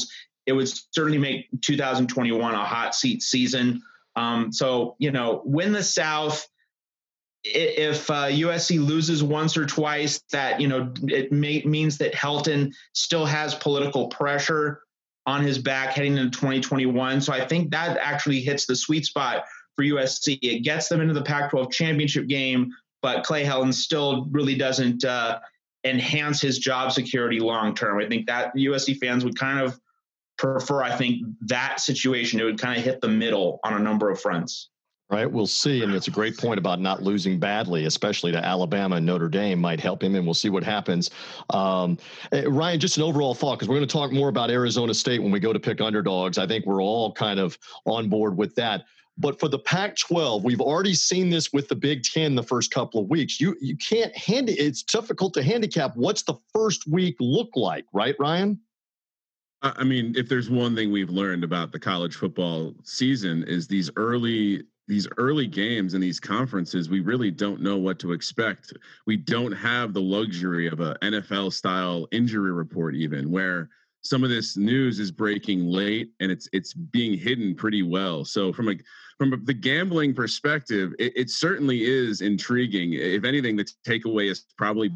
it would certainly make two thousand twenty-one a hot seat season. Um, so, you know, win the South. If uh, U S C loses once or twice, that, you know, it may, means that Helton still has political pressure on his back heading into twenty twenty-one. So I think that actually hits the sweet spot for U S C. It gets them into the Pac twelve championship game, but Clay Helton still really doesn't uh, enhance his job security long term. I think that U S C fans would kind of prefer, I think, that situation. It would kind of hit the middle on a number of fronts. Right, we'll see, and it's a great point about not losing badly, especially to Alabama and Notre Dame might help him, and we'll see what happens. Um, Ryan, just an overall thought, because we're going to talk more about Arizona State when we go to pick underdogs. I think we're all kind of on board with that. But for the Pac twelve, we've already seen this with the Big Ten the first couple of weeks. You you can't hand it. It's difficult to handicap what's the first week look like, right, Ryan? I mean, if there's one thing we've learned about the college football season is these early these early games and these conferences, we really don't know what to expect. We don't have the luxury of a N F L style injury report, even where some of this news is breaking late and it's it's being hidden pretty well. So from a from a, the gambling perspective, it, it certainly is intriguing. If anything, the takeaway is probably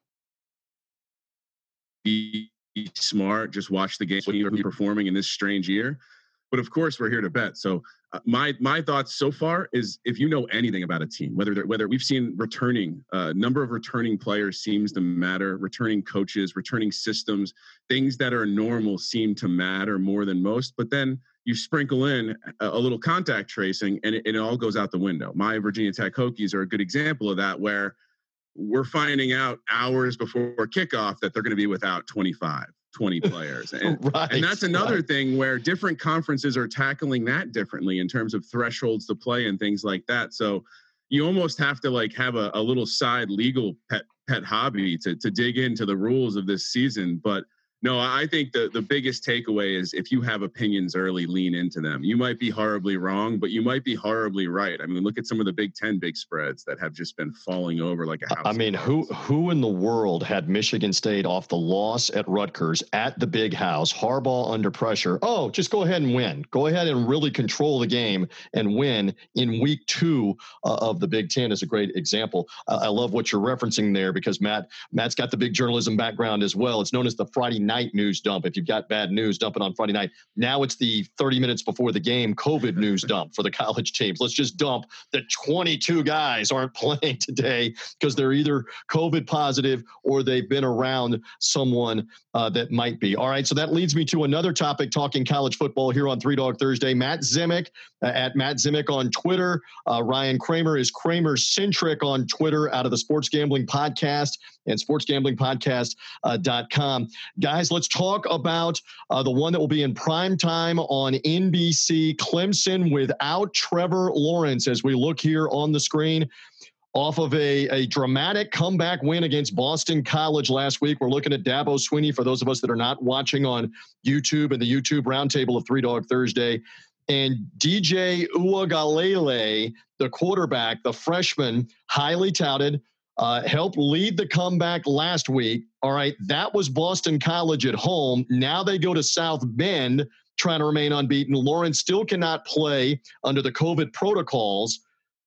be smart, just watch the game when you're performing in this strange year. But of course, we're here to bet. So uh, my my thoughts so far is, if you know anything about a team, whether whether we've seen returning uh, number of returning players seems to matter, returning coaches, returning systems, things that are normal seem to matter more than most. But then you sprinkle in a, a little contact tracing, and it, it all goes out the window. My Virginia Tech Hokies are a good example of that, where we're finding out hours before kickoff that they're going to be without twenty-five, twenty players. And, right, and that's another right. thing where different conferences are tackling that differently in terms of thresholds to play and things like that. So you almost have to like have a, a little side legal pet, pet hobby to, to dig into the rules of this season. But no, I think the, the biggest takeaway is, if you have opinions early, lean into them. You might be horribly wrong, but you might be horribly right. I mean, look at some of the Big Ten big spreads that have just been falling over like a house. I mean, who who in the world had Michigan State off the loss at Rutgers at the Big House, Harbaugh under pressure? Oh, just go ahead and win. Go ahead and really control the game and win in week two uh, of the Big Ten is a great example. Uh, I love what you're referencing there, because Matt, Matt's got the big journalism background as well. It's known as the Friday night news dump. If you've got bad news, dump it on Friday night. Now it's the thirty minutes before the game COVID news dump for the college teams. Let's just dump the twenty-two guys aren't playing today because they're either COVID positive or they've been around someone uh, that might be. All right, so that leads me to another topic, talking college football here on Three Dog Thursday. Matt Zemek uh, at Matt Zemek on Twitter. Uh, Ryan Kramer is Kramer Centric on Twitter, out of the Sports Gambling Podcast and sports gambling podcast dot com. Guys, let's talk about uh, the one that will be in prime time on N B C, Clemson without Trevor Lawrence, as we look here on the screen. Off of a, a dramatic comeback win against Boston College last week. We're looking at Dabo Swinney, for those of us that are not watching on YouTube and the YouTube roundtable of Three Dog Thursday. And D J Uiagalelei, the quarterback, the freshman, highly touted, Uh, helped lead the comeback last week. All right, that was Boston College at home. Now they go to South Bend trying to remain unbeaten. Lawrence still cannot play under the COVID protocols.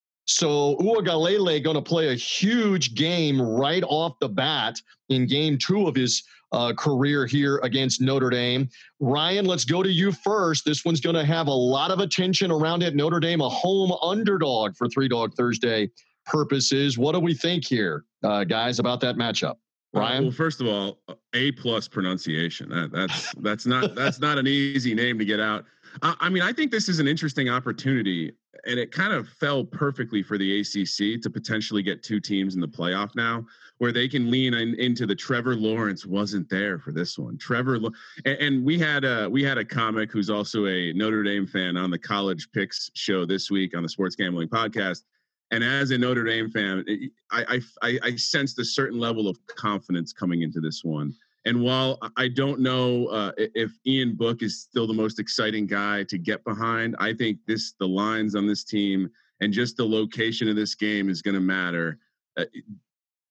So Uiagalelei going to play a huge game right off the bat in game two of his uh, career here against Notre Dame. Ryan, let's go to you first. This one's going to have a lot of attention around it. Notre Dame, a home underdog for Three Dog Thursday purposes. What do we think here, uh, guys, about that matchup? Ryan? Uh, well, first of all, A plus pronunciation. That, that's that's not that's not an easy name to get out. Uh, I mean, I think this is an interesting opportunity, and it kind of fell perfectly for the A C C to potentially get two teams in the playoff now, where they can lean in, into the Trevor Lawrence wasn't there for this one. Trevor, and, and we had a we had a comic who's also a Notre Dame fan on the College Picks show this week on the Sports Gambling Podcast. And as a Notre Dame fan, I, I, I sensed a certain level of confidence coming into this one. And while I don't know uh, if Ian Book is still the most exciting guy to get behind, I think this the lines on this team and just the location of this game is going to matter. Uh,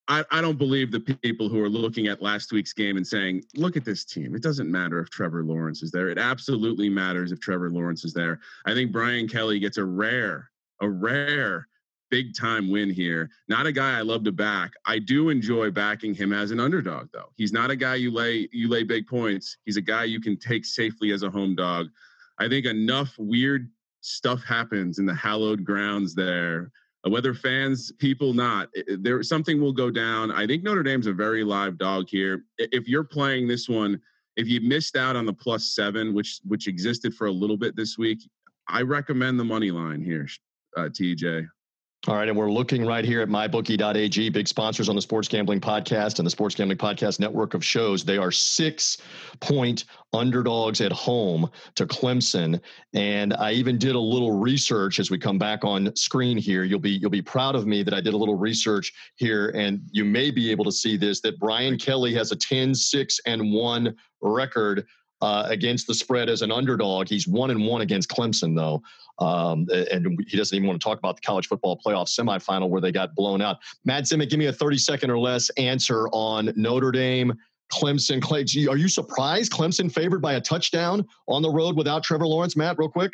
I, I don't believe the people who are looking at last week's game and saying, look at this team. It doesn't matter if Trevor Lawrence is there. It absolutely matters if Trevor Lawrence is there. I think Brian Kelly gets a rare, a rare big time win here. Not a guy I love to back. I do enjoy backing him as an underdog, though. He's not a guy you lay, you lay big points. He's a guy you can take safely as a home dog. I think enough weird stuff happens in the hallowed grounds there. Whether fans, people not, there something will go down. I think Notre Dame's a very live dog here. If you're playing this one, if you missed out on the plus seven, which which existed for a little bit this week, I recommend the money line here, uh, T J. All right, and we're looking right here at my bookie dot a g, big sponsors on the Sports Gambling Podcast and the Sports Gambling Podcast network of shows. They are six-point underdogs at home to Clemson, and I even did a little research as we come back on screen here. You'll be you'll be proud of me that I did a little research here, and you may be able to see this, that Brian Kelly has a ten, six, and one record uh, against the spread as an underdog. He's one and one against Clemson, though. Um, and he doesn't even want to talk about the college football playoff semifinal where they got blown out. Matt Zemek, give me a thirty second or less answer on Notre Dame, Clemson. Clay, are you surprised Clemson favored by a touchdown on the road without Trevor Lawrence? Matt, real quick.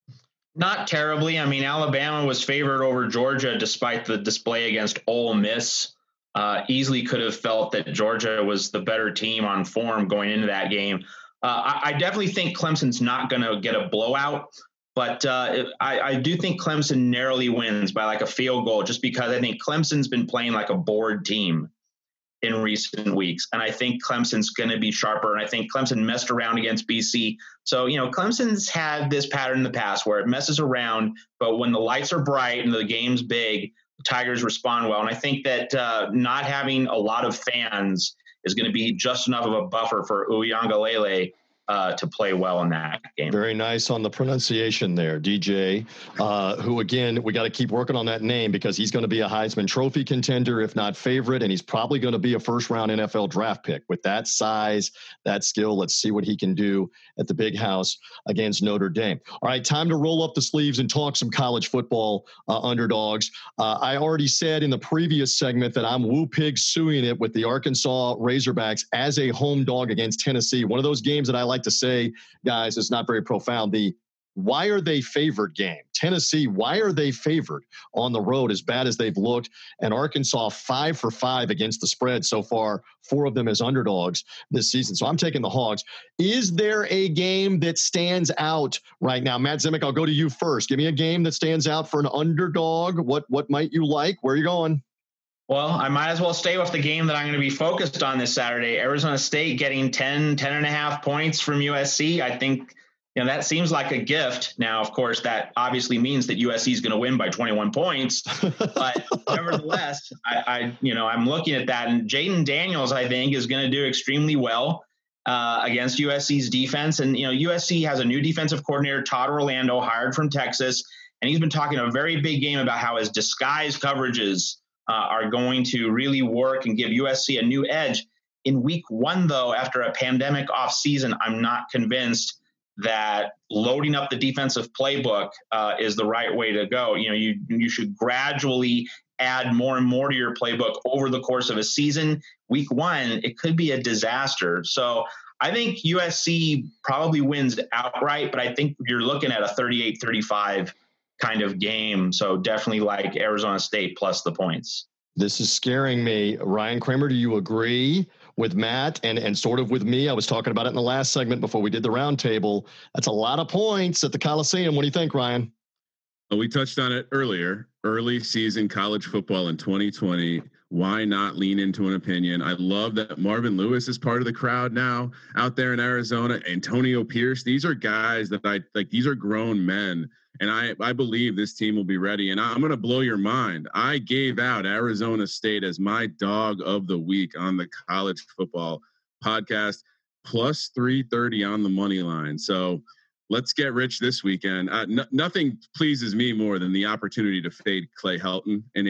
Not terribly. I mean, Alabama was favored over Georgia despite the display against Ole Miss. Uh, easily could have felt that Georgia was the better team on form going into that game. Uh, I, I definitely think Clemson's not going to get a blowout. But uh, I, I do think Clemson narrowly wins by like a field goal, just because I think Clemson's been playing like a bored team in recent weeks. And I think Clemson's going to be sharper. And I think Clemson messed around against B C. So, you know, Clemson's had this pattern in the past where it messes around, but when the lights are bright and the game's big, the Tigers respond well. And I think that uh, not having a lot of fans is going to be just enough of a buffer for Uiagalelei Uh, to play well in that game. Very nice on the pronunciation there, D J, uh, who, again, we got to keep working on that name because he's going to be a Heisman Trophy contender, if not favorite, and he's probably going to be a first-round N F L draft pick. With that size, that skill, let's see what he can do at the Big House against Notre Dame. All right, time to roll up the sleeves and talk some college football uh, underdogs. Uh, I already said in the previous segment that I'm woo pig suing it with the Arkansas Razorbacks as a home dog against Tennessee. One of those games that I like to say, guys, it's not very profound. The why are they favored game? Tennessee, why are they favored on the road as bad as they've looked? And Arkansas, five for five against the spread so far, four of them as underdogs this season. So I'm taking the Hogs. Is there a game that stands out right now? Matt Zemek, I'll go to you first. Give me a game that stands out for an underdog. What, what might you like? Where are you going? Well, I might as well stay with the game that I'm going to be focused on this Saturday. Arizona State getting ten, ten and a half points from U S C. I think, you know, that seems like a gift. Now, of course, that obviously means that U S C is going to win by twenty-one points. But nevertheless, I, I, you know, I'm looking at that. And Jaden Daniels, I think, is going to do extremely well uh, against U S C's defense. And, you know, U S C has a new defensive coordinator, Todd Orlando, hired from Texas. And he's been talking a very big game about how his disguise coverages Uh, are going to really work and give U S C a new edge. In week one, though, after a pandemic off season, I'm not convinced that loading up the defensive playbook uh, is the right way to go. You know, you you should gradually add more and more to your playbook over the course of a season. Week one, it could be a disaster. So I think U S C probably wins outright, but I think you're looking at a thirty-eight thirty-five kind of game. So definitely like Arizona State plus the points. This is scaring me. Ryan Kramer, do you agree with Matt and, and sort of with me? I was talking about it in the last segment before we did the roundtable. That's a lot of points at the Coliseum. What do you think, Ryan? Well, we touched on it earlier. Early season college football in twenty twenty. Why not lean into an opinion? I love that Marvin Lewis is part of the crowd now out there in Arizona. Antonio Pierce. These are guys that I like. These are grown men. And I, I believe this team will be ready. And I'm going to blow your mind. I gave out Arizona State as my dog of the week on the college football podcast, plus three thirty on the money line. So let's get rich this weekend. Uh, n- nothing pleases me more than the opportunity to fade Clay Helton in a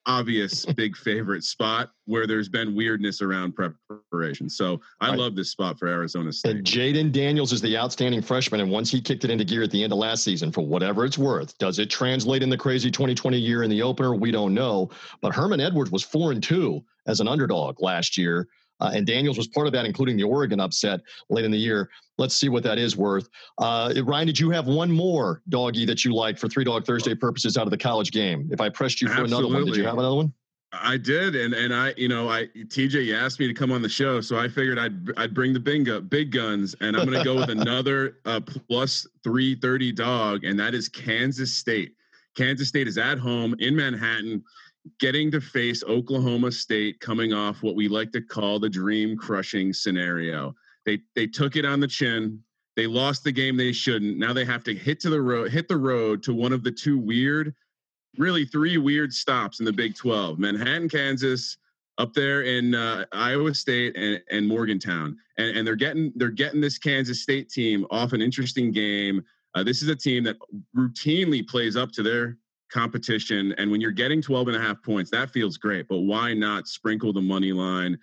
obvious big favorite spot where there's been weirdness around preparation. So I right. love this spot for Arizona State. And Jaden Daniels is the outstanding freshman. And once he kicked it into gear at the end of last season, for whatever it's worth, does it translate in the crazy twenty twenty year in the opener? We don't know. But Herman Edwards was four and two as an underdog last year. Uh, and Daniels was part of that, including the Oregon upset late in the year. Let's see what that is worth. Uh, Ryan, did you have one more doggy that you like for Three Dog Thursday purposes out of the college game? If I pressed you for Absolutely. another one, did you have another one? I did, and and I, you know, I T J, you asked me to come on the show, so I figured I'd I'd bring the bingo, big guns, and I'm going to go with another uh, plus three thirty dog, and that is Kansas State. Kansas State is at home in Manhattan, getting to face Oklahoma State, coming off what we like to call the dream crushing scenario. They they took it on the chin. They lost the game they shouldn't. Now they have to hit to the road, hit the road to one of the two weird, really three weird stops in the Big twelve: Manhattan, Kansas, up there in uh, Iowa State, and, and Morgantown. And, and they're getting they're getting this Kansas State team off an interesting game. Uh, this is a team that routinely plays up to their competition, and when you're getting twelve and a half points, that feels great. But why not sprinkle the money line?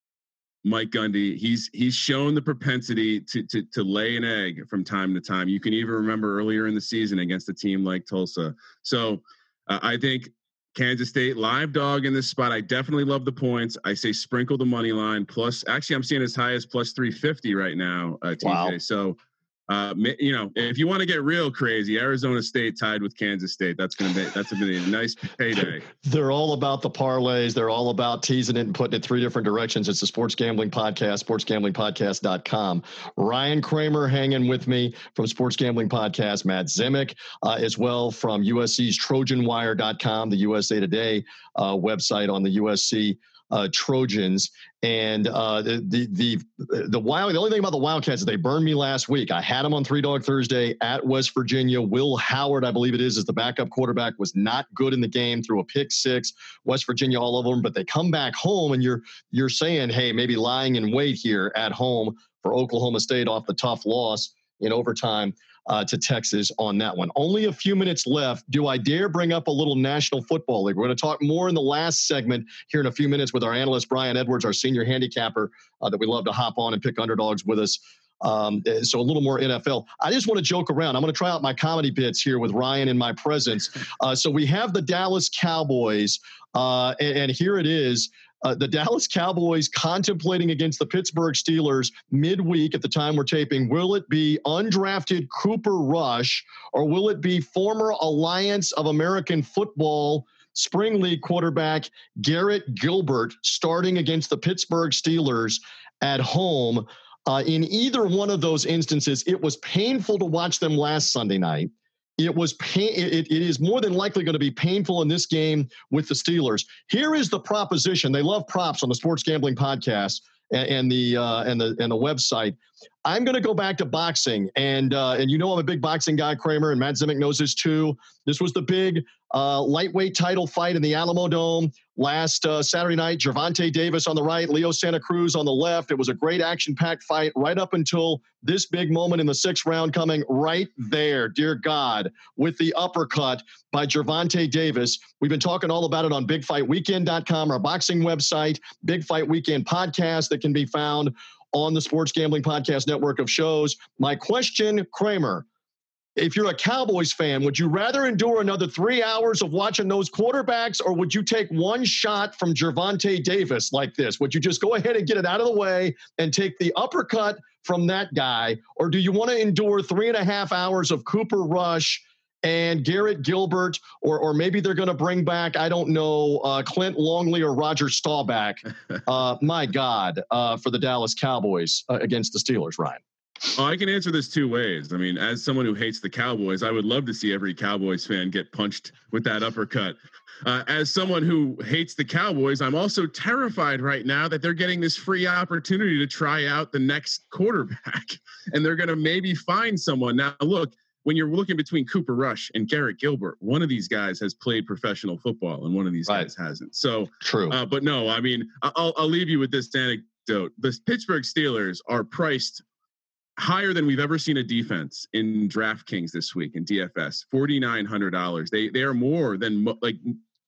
Mike Gundy, he's he's shown the propensity to to to lay an egg from time to time. You can even remember earlier in the season against a team like Tulsa. So uh, I think Kansas State live dog in this spot. I definitely love the points. I say sprinkle the money line plus. Actually, I'm seeing as high as plus three fifty right now, uh, T J. Wow. So. Uh, you know, if you want to get real crazy, Arizona State tied with Kansas State. That's going to be, that's going to be a nice payday. They're all about the parlays. They're all about teasing it and putting it three different directions. It's the Sports Gambling Podcast, sports gambling podcast dot com. Ryan Kramer hanging with me from Sports Gambling Podcast, Matt Zemek, uh, as well from U S C's Trojan Wire dot com, the U S A Today uh, website on the U S C Uh, Trojans. And uh, the, the the the wild the only thing about the Wildcats is they burned me last week. I had them on Three Dog Thursday at West Virginia. Will Howard, I believe it is, is the backup quarterback, was not good in the game, threw a pick six. West Virginia all over them, but they come back home, and you're you're saying, hey, maybe lying in wait here at home for Oklahoma State off the tough loss in overtime uh, to Texas on that one. Only a few minutes left. Do I dare bring up a little National Football League? We're going to talk more in the last segment here in a few minutes with our analyst, Brian Edwards, our senior handicapper uh, that we love to hop on and pick underdogs with us. Um, so a little more N F L. I just want to joke around. I'm going to try out my comedy bits here with Ryan in my presence. Uh, so we have the Dallas Cowboys, uh, and, and here it is. Uh, the Dallas Cowboys contemplating against the Pittsburgh Steelers midweek at the time we're taping. Will it be undrafted Cooper Rush, or will it be former Alliance of American Football Spring League quarterback Garrett Gilbert starting against the Pittsburgh Steelers at home? Uh, in either one of those instances, it was painful to watch them last Sunday night. It was pain. It, it is more than likely going to be painful in this game with the Steelers. Here is the proposition. They love props on the Sports Gambling Podcast and, and the uh, and the and the website. I'm going to go back to boxing, and uh, and you know I'm a big boxing guy, Kramer, and Matt Zemek knows this too. This was the big uh, lightweight title fight in the Alamo Dome last uh, Saturday night. Gervonta Davis on the right, Leo Santa Cruz on the left. It was a great action-packed fight right up until this big moment in the sixth round coming right there, dear God, with the uppercut by Gervonta Davis. We've been talking all about it on big fight weekend dot com, our boxing website, Big Fight Weekend podcast that can be found on the Sports Gambling Podcast network of shows. My question, Kramer, if you're a Cowboys fan, would you rather endure another three hours of watching those quarterbacks, or would you take one shot from Gervonta Davis like this? Would you just go ahead and get it out of the way and take the uppercut from that guy? Or do you want to endure three and a half hours of Cooper Rush and Garrett Gilbert, or or maybe they're going to bring back, I don't know, uh, Clint Longley or Roger Staubach, uh, my God, uh, for the Dallas Cowboys uh, against the Steelers, Ryan? Oh, I can answer this two ways. I mean, as someone who hates the Cowboys, I would love to see every Cowboys fan get punched with that uppercut. Uh, as someone who hates the Cowboys, I'm also terrified right now that they're getting this free opportunity to try out the next quarterback, and they're going to maybe find someone. Now, look, when you're looking between Cooper Rush and Garrett Gilbert, one of these guys has played professional football and one of these right. guys hasn't. So true. Uh, but no, I mean, I'll, I'll leave you with this anecdote. The Pittsburgh Steelers are priced higher than we've ever seen a defense in DraftKings this week in D F S, four thousand nine hundred dollars. They they are more than mo- like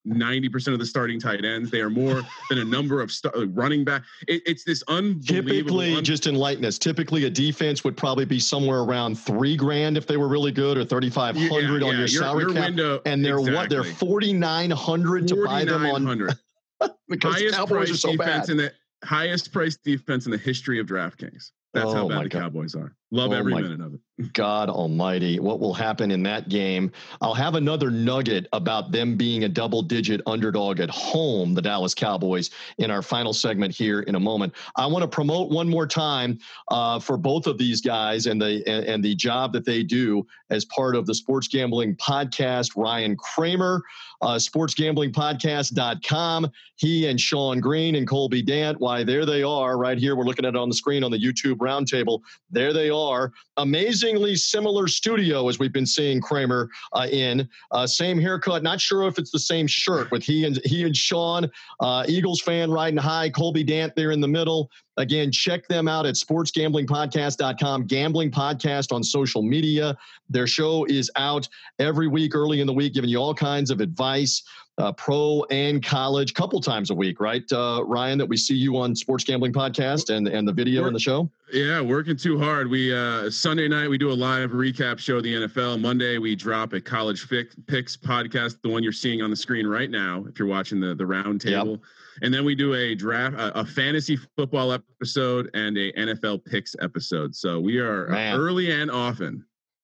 ninety percent of the starting tight ends. They are more than a number of st- running back. It, it's this unbelievable. Typically, un- just enlighten us. Typically, a defense would probably be somewhere around three grand if they were really good, or thirty-five hundred yeah, on yeah, your, your, salary your cap. window, and they're exactly. what? They're forty-nine hundred to buy them on. Because highest the Cowboys are so defense bad. in the highest priced defense in the history of DraftKings. That's oh how bad the God. Cowboys are. Love oh every my minute of it. God almighty. What will happen in that game? I'll have another nugget about them being a double digit underdog at home, the Dallas Cowboys, in our final segment here in a moment. I want to promote one more time uh, for both of these guys and the, and, and the job that they do as part of the Sports Gambling Podcast. Ryan Kramer, uh, sports gambling podcast dot com. He and Sean Green and Colby Dant, why there they are right here. We're looking at it on the screen on the YouTube roundtable. There they are. Amazingly similar studio as we've been seeing Kramer uh, in. Uh, same haircut. Not sure if it's the same shirt with he and he and Sean. Uh, Eagles fan riding high. Colby Dant there in the middle. Again, check them out at sports gambling podcast dot com. Gambling Podcast on social media. Their show is out every week, early in the week, giving you all kinds of advice. Uh, pro and college, couple times a week, right, uh, Ryan? That we see you on Sports Gambling Podcast and and the video We're, in the show. Yeah, working too hard. We uh, Sunday night we do a live recap show of the N F L. Monday we drop a college picks podcast, the one you're seeing on the screen right now, if you're watching the the round table. Yep. And then we do a draft, a, a fantasy football episode, and a N F L picks episode. So we are uh, early and often.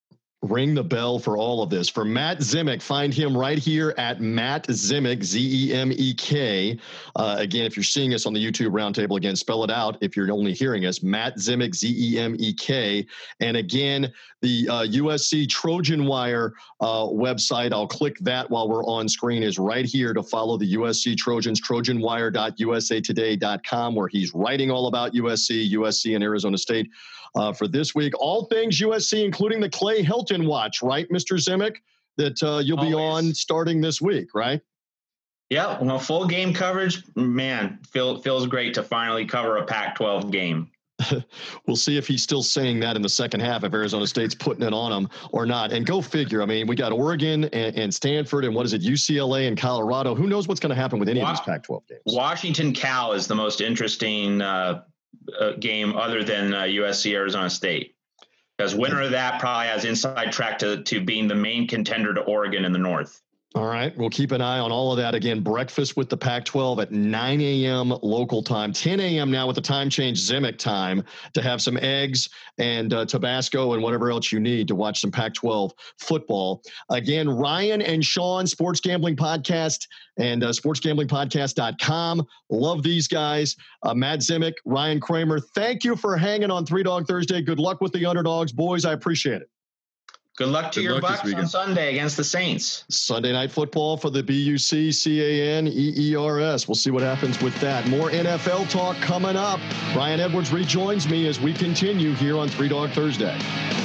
Ring the bell for all of this. For Matt Zemek, find him right here at Matt Zemek, Z E M E K. Uh, again, if you're seeing us on the YouTube roundtable, again, spell it out. If you're only hearing us, Matt Zemek, Z E M E K. And again, the uh, U S C Trojan Wire uh, website, I'll click that while we're on screen, is right here to follow the U S C Trojans, trojan wire dot u s a today dot com, where he's writing all about U S C, U S C, and Arizona State. Uh, for this week, all things U S C, including the Clay Helton watch, right, Mister Zemek, that uh, you'll Always. be on starting this week, right? Yeah, well, full game coverage, man, feel, feels great to finally cover a Pac twelve game. We'll see if he's still saying that in the second half, if Arizona State's putting it on him or not. And go figure. I mean, we got Oregon and, and Stanford and what is it, U C L A and Colorado. Who knows what's going to happen with any Wa- of these Pac twelve games? Washington Cal is the most interesting uh, uh, game other than uh, U S C Arizona State. Because winner of that probably has inside track to, to being the main contender to Oregon in the North. All right. We'll keep an eye on all of that. Again, breakfast with the Pac twelve at nine a.m. local time, ten a.m. now with the time change Zemek time, to have some eggs and uh, Tabasco and whatever else you need to watch some Pac twelve football. Again, Ryan and Sean, Sports Gambling Podcast and uh, sports gambling podcast dot com. Love these guys. Uh, Matt Zemek, Ryan Kramer, thank you for hanging on Three Dog Thursday. Good luck with the underdogs, boys. I appreciate it. Good luck to Good your luck Bucks on Sunday against the Saints. Sunday Night Football for the B U C C A N E E R S. We'll see what happens with that. More N F L talk coming up. Brian Edwards rejoins me as we continue here on Three Dog Thursday.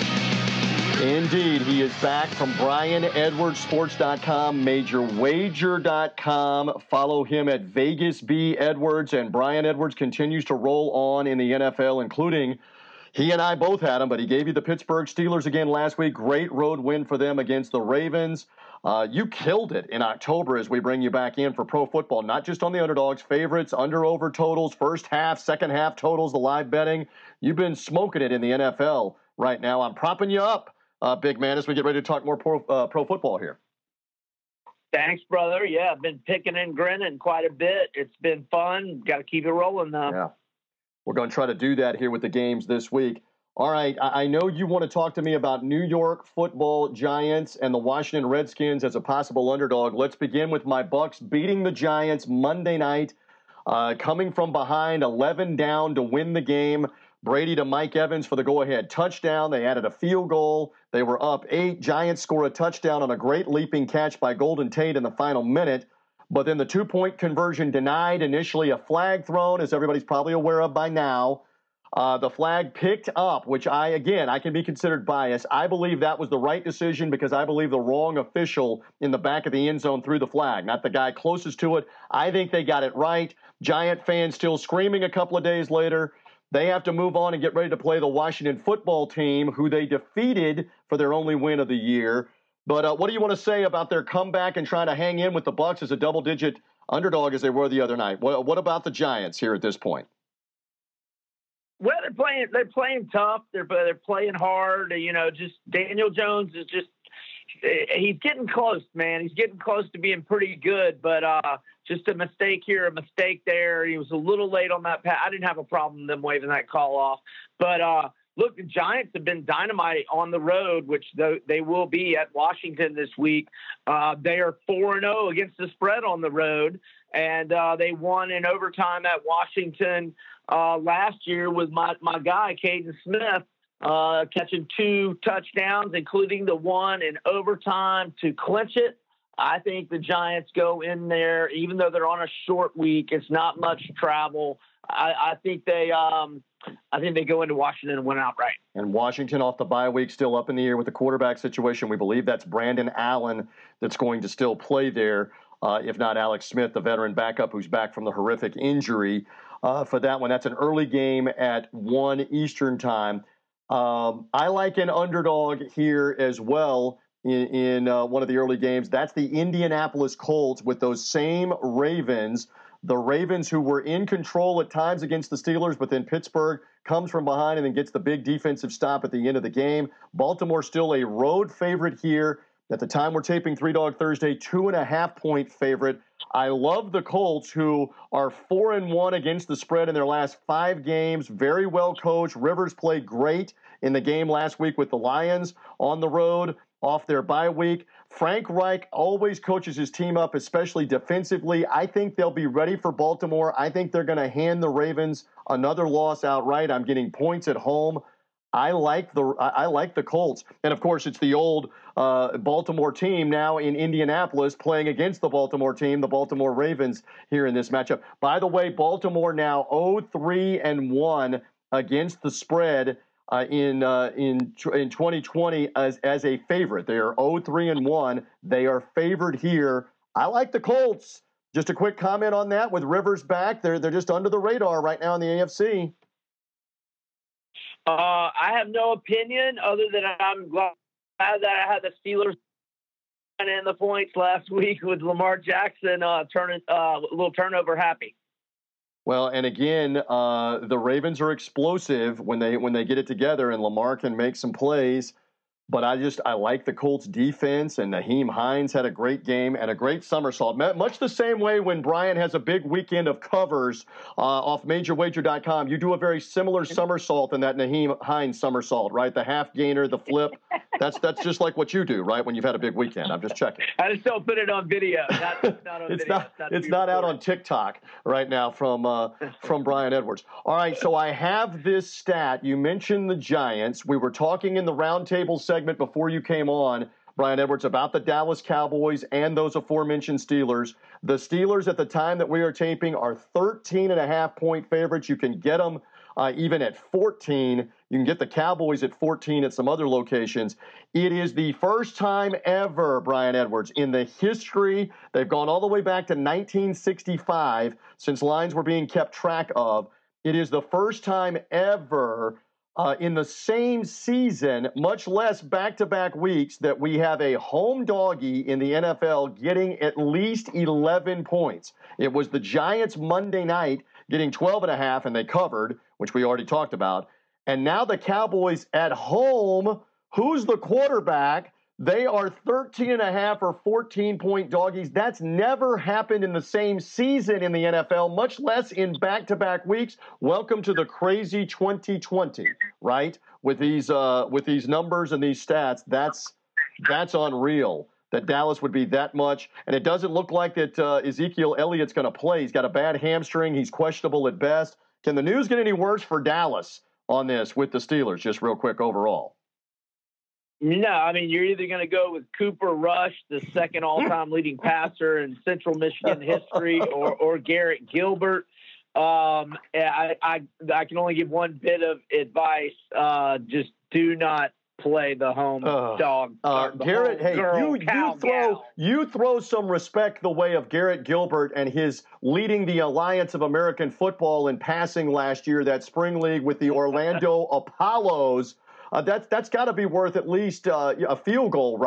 Indeed, he is back from Brian Edwards Sports dot com, Major Wager dot com. Follow him at Vegas B Edwards, and Brian Edwards continues to roll on in the N F L, including he and I both had him, but he gave you the Pittsburgh Steelers again last week. Great road win for them against the Ravens. Uh, you killed it in October as we bring you back in for pro football, not just on the underdogs, favorites, under over totals, first half, second half totals, the live betting. You've been smoking it in the N F L right now. I'm propping you up, uh, big man, as we get ready to talk more pro, uh, pro football here. Thanks, brother. Yeah, I've been picking and grinning quite a bit. It's been fun. Got to keep it rolling though. Yeah. We're going to try to do that here with the games this week. All right, I know you want to talk to me about New York Football Giants and the Washington Redskins as a possible underdog. Let's begin with my Bucks beating the Giants Monday night, uh, coming from behind, eleven down to win the game. Brady to Mike Evans for the go-ahead touchdown. They added a field goal. They were up eight. Giants score a touchdown on a great leaping catch by Golden Tate in the final minute. But then the two-point conversion denied, initially a flag thrown, as everybody's probably aware of by now. Uh, the flag picked up, which I, again, I can be considered biased. I believe that was the right decision because I believe the wrong official in the back of the end zone threw the flag, not the guy closest to it. I think they got it right. Giant fans still screaming a couple of days later. They have to move on and get ready to play the Washington football team, who they defeated for their only win of the year. But uh, what do you want to say about their comeback and trying to hang in with the Bucs as a double-digit underdog as they were the other night? What, what about the Giants here at this point? Well, they're playing. They're playing tough. They're they're playing hard. You know, just Daniel Jones is just he's getting close, man. He's getting close to being pretty good, but uh, just a mistake here, a mistake there. He was a little late on that pass. I didn't have a problem with them waving that call off, but. Uh, Look, the Giants have been dynamite on the road, which they will be at Washington this week. Uh, they are four and oh against the spread on the road, and uh, they won in overtime at Washington uh, last year with my, my guy, Caden Smith, uh, catching two touchdowns, including the one in overtime to clinch it. I think the Giants go in there, even though they're on a short week, it's not much travel. I, I think they um, I think they go into Washington and win outright. And Washington off the bye week, still up in the air with the quarterback situation. We believe that's Brandon Allen that's going to still play there, uh, if not Alex Smith, the veteran backup who's back from the horrific injury uh, for that one. That's an early game at one Eastern time. Um, I like an underdog here as well in, in uh, one of the early games. That's the Indianapolis Colts with those same Ravens. The Ravens, who were in control at times against the Steelers, but then Pittsburgh comes from behind and then gets the big defensive stop at the end of the game. Baltimore still a road favorite here. At the time we're taping Three Dog Thursday, two and a half point favorite. I love the Colts, who are four and one against the spread in their last five games. Very well coached. Rivers played great in the game last week with the Lions on the road off their bye week. Frank Reich always coaches his team up, especially defensively. I think they'll be ready for Baltimore. I think they're going to hand the Ravens another loss outright. I'm getting points at home. I like the I like the Colts. And, of course, it's the old uh, Baltimore team now in Indianapolis playing against the Baltimore team, the Baltimore Ravens, here in this matchup. By the way, Baltimore now oh three and one against the spread. Uh, in uh, in in twenty twenty as as a favorite. They are oh three and one. They are favored here. I like the Colts. Just a quick comment on that. With Rivers back, they're they're just under the radar right now in the A F C. Uh, I have no opinion other than I'm glad that I had the Steelers in the points last week with Lamar Jackson uh, turning uh, a little turnover happy. Well, and again, uh, the Ravens are explosive when they when they get it together, and Lamar can make some plays. But I just I like the Colts defense, and Naheem Hines had a great game and a great somersault. Much the same way when Brian has a big weekend of covers uh, off Major Wager dot com, you do a very similar somersault than that Naheem Hines somersault, right? The half gainer, the flip. That's that's just like what you do, right? When you've had a big weekend. I'm just checking. I just don't put it on video. Not, it's not on it's video. Not, it's not, it's not out on TikTok right now from uh, from Brian Edwards. All right, so I have this stat. You mentioned the Giants. We were talking in the roundtable segment before you came on, Brian Edwards, about the Dallas Cowboys and those aforementioned Steelers. The Steelers at the time that we are taping are thirteen and a half point favorites. You can get them uh, even at fourteen. You can get the Cowboys at fourteen at some other locations. It is the first time ever, Brian Edwards, in the history, they've gone all the way back to nineteen sixty-five, since lines were being kept track of. It is the first time ever Uh, in the same season, much less back-to-back weeks, that we have a home doggy in the N F L getting at least eleven points. It was the Giants Monday night getting twelve and a half, and they covered, which we already talked about. And now the Cowboys at home, who's the quarterback? They are thirteen and a half or fourteen point doggies. That's never happened in the same season in the N F L, much less in back-to-back weeks. Welcome to the crazy twenty twenty, right? With these uh, with these numbers and these stats, that's that's unreal that Dallas would be that much. And it doesn't look like that uh, Ezekiel Elliott's going to play. He's got a bad hamstring. He's questionable at best. Can the news get any worse for Dallas on this with the Steelers, just real quick overall? No, I mean, you're either going to go with Cooper Rush, the second all-time leading passer in Central Michigan history, or, or Garrett Gilbert. Um, I, I I can only give one bit of advice. Uh, just do not play the home uh, dog. Uh, the Garrett, home hey, girl, you, you throw gal. you throw some respect the way of Garrett Gilbert and his leading the Alliance of American Football in passing last year, that spring league with the Orlando Apollos. Uh, that's that's got to be worth at least uh, a field goal, right?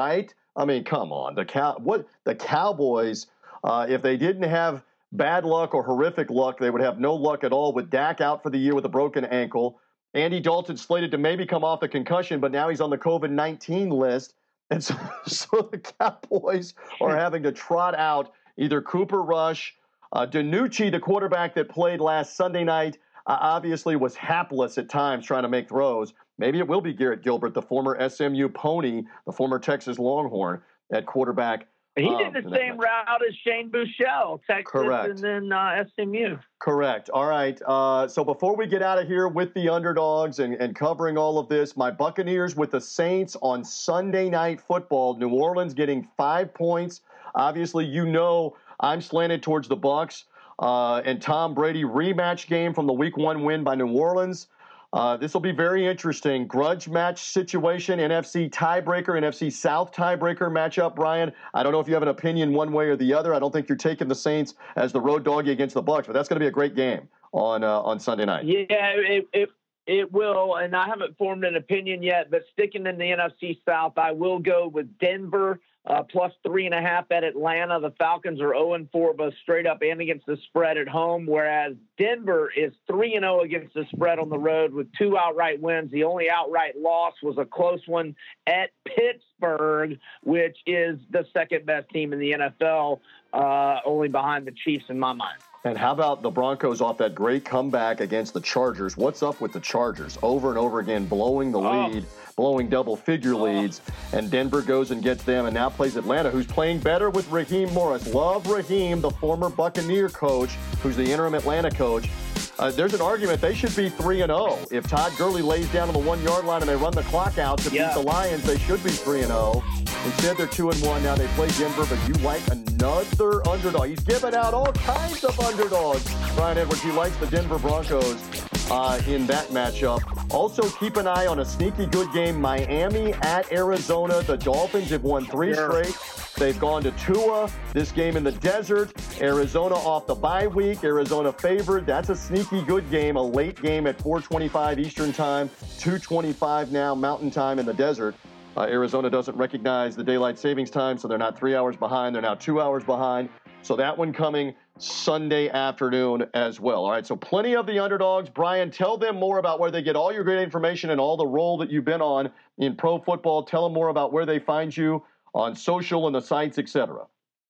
I mean, come on. The cow, what the Cowboys, uh, if they didn't have bad luck or horrific luck, they would have no luck at all with Dak out for the year with a broken ankle. Andy Dalton slated to maybe come off the concussion, but now he's on the COVID nineteen list. And so, so the Cowboys are having to trot out either Cooper Rush, uh, DiNucci, the quarterback that played last Sunday night, uh, obviously was hapless at times trying to make throws. Maybe it will be Garrett Gilbert, the former S M U Pony, the former Texas Longhorn at quarterback. He um, did the same route as Shane Buechele, Texas, Correct. and then uh, S M U. Correct. All right. Uh, so before we get out of here with the underdogs and, and covering all of this, my Buccaneers with the Saints on Sunday Night Football. New Orleans getting five points. Obviously, you know I'm slanted towards the Bucs. Uh, and Tom Brady rematch game from the Week One win by New Orleans. Uh, this will be very interesting. Grudge match situation, N F C tiebreaker, N F C South tiebreaker matchup, Brian. I don't know if you have an opinion one way or the other. I don't think you're taking the Saints as the road doggy against the Bucs, but that's going to be a great game on uh, on Sunday night. Yeah, it, it it will, and I haven't formed an opinion yet, but sticking in the N F C South, I will go with Denver. Uh, plus three and a half at Atlanta. The Falcons are oh and four both straight up and against the spread at home, whereas Denver is three and oh against the spread on the road with two outright wins. The only outright loss was a close one at Pittsburgh, which is the second best team in the N F L, uh, only behind the Chiefs in my mind. And how about the Broncos off that great comeback against the Chargers? What's up with the Chargers? Over and over again, blowing the lead, oh. blowing double-figure oh. leads, and Denver goes and gets them and now plays Atlanta, who's playing better with Raheem Morris. Love Raheem, the former Buccaneer coach, who's the interim Atlanta coach. Uh, there's an argument they should be three and oh. If Todd Gurley lays down on the one-yard line and they run the clock out to yeah. beat the Lions, they should be three and oh. Instead, they're two and one. Now they play Denver, but you like another underdog. He's giving out all kinds of underdogs. Brian Edwards, he likes the Denver Broncos uh, in that matchup. Also, keep an eye on a sneaky good game. Miami at Arizona. The Dolphins have won three sure. straight. They've gone to Tua. This game in the desert. Arizona off the bye week. Arizona favored. That's a sneaky good game. A late game at four twenty-five Eastern time. two twenty-five now Mountain time in the desert. Uh, Arizona doesn't recognize the daylight savings time, so they're not three hours behind. They're now two hours behind. So that one coming Sunday afternoon as well. All right, so plenty of the underdogs. Brian, tell them more about where they get all your great information and all the role that you've been on in pro football. Tell them more about where they find you on social and the sites, et cetera.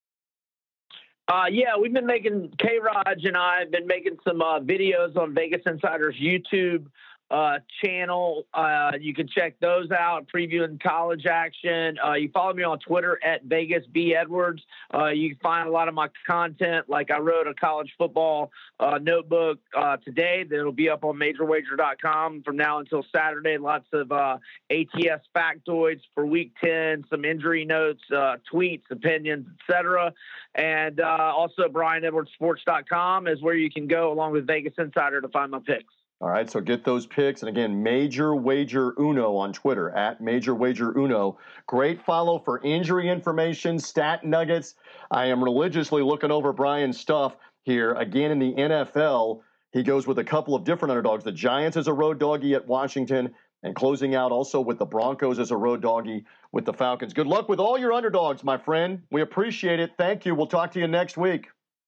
Uh, yeah, we've been making, K-Raj and I have been making some uh, videos on Vegas Insider's YouTube Uh, channel. Uh, you can check those out, previewing college action. Uh, you follow me on Twitter at Vegas B Edwards. Uh, you can find a lot of my content. Like I wrote a college football uh, notebook uh, today that'll be up on major wager dot com from now until Saturday. Lots of uh, A T S factoids for week ten, some injury notes, uh, tweets, opinions, et cetera. And uh, also brian edwards sports dot com is where you can go along with Vegas Insider to find my picks. All right, so get those picks. And again, Major Wager Uno on Twitter, at Major Wager Uno. Great follow for injury information, stat nuggets. I am religiously looking over Brian's stuff here. Again, in the N F L, he goes with a couple of different underdogs. The Giants as a road doggy at Washington, and closing out also with the Broncos as a road doggy with the Falcons. Good luck with all your underdogs, my friend. We appreciate it. Thank you. We'll talk to you next week.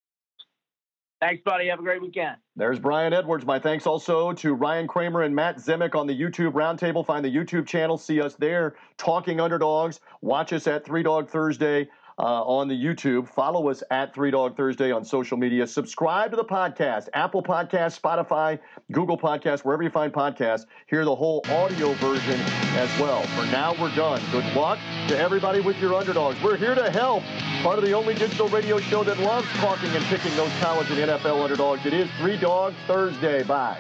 Thanks, buddy. Have a great weekend. There's Brian Edwards. My thanks also to Ryan Kramer and Matt Zemek on the YouTube Roundtable. Find the YouTube channel. See us there talking underdogs. Watch us at Three Dog Thursday uh, on the YouTube. Follow us at Three Dog Thursday on social media. Subscribe to the podcast. Apple Podcasts, Spotify, Google Podcasts, wherever you find podcasts. Hear the whole audio version as well. For now, we're done. Good luck to everybody with your underdogs. We're here to help. Part of the only digital radio show that loves talking and picking those college and N F L underdogs. It is Three Dog Thursday. Bye.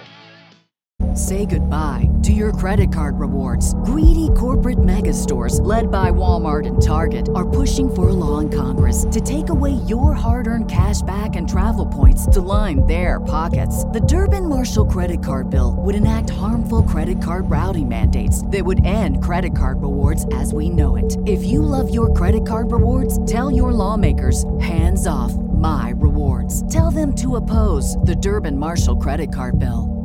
Say goodbye to your credit card rewards. Greedy corporate mega stores, led by Walmart and Target, are pushing for a law in Congress to take away your hard-earned cash back and travel points to line their pockets. The Durbin-Marshall credit card bill would enact harmful credit card routing mandates that would end credit card rewards as we know it. If you love your credit card rewards, tell your lawmakers, hands off my rewards. Tell them to oppose the Durbin-Marshall credit card bill.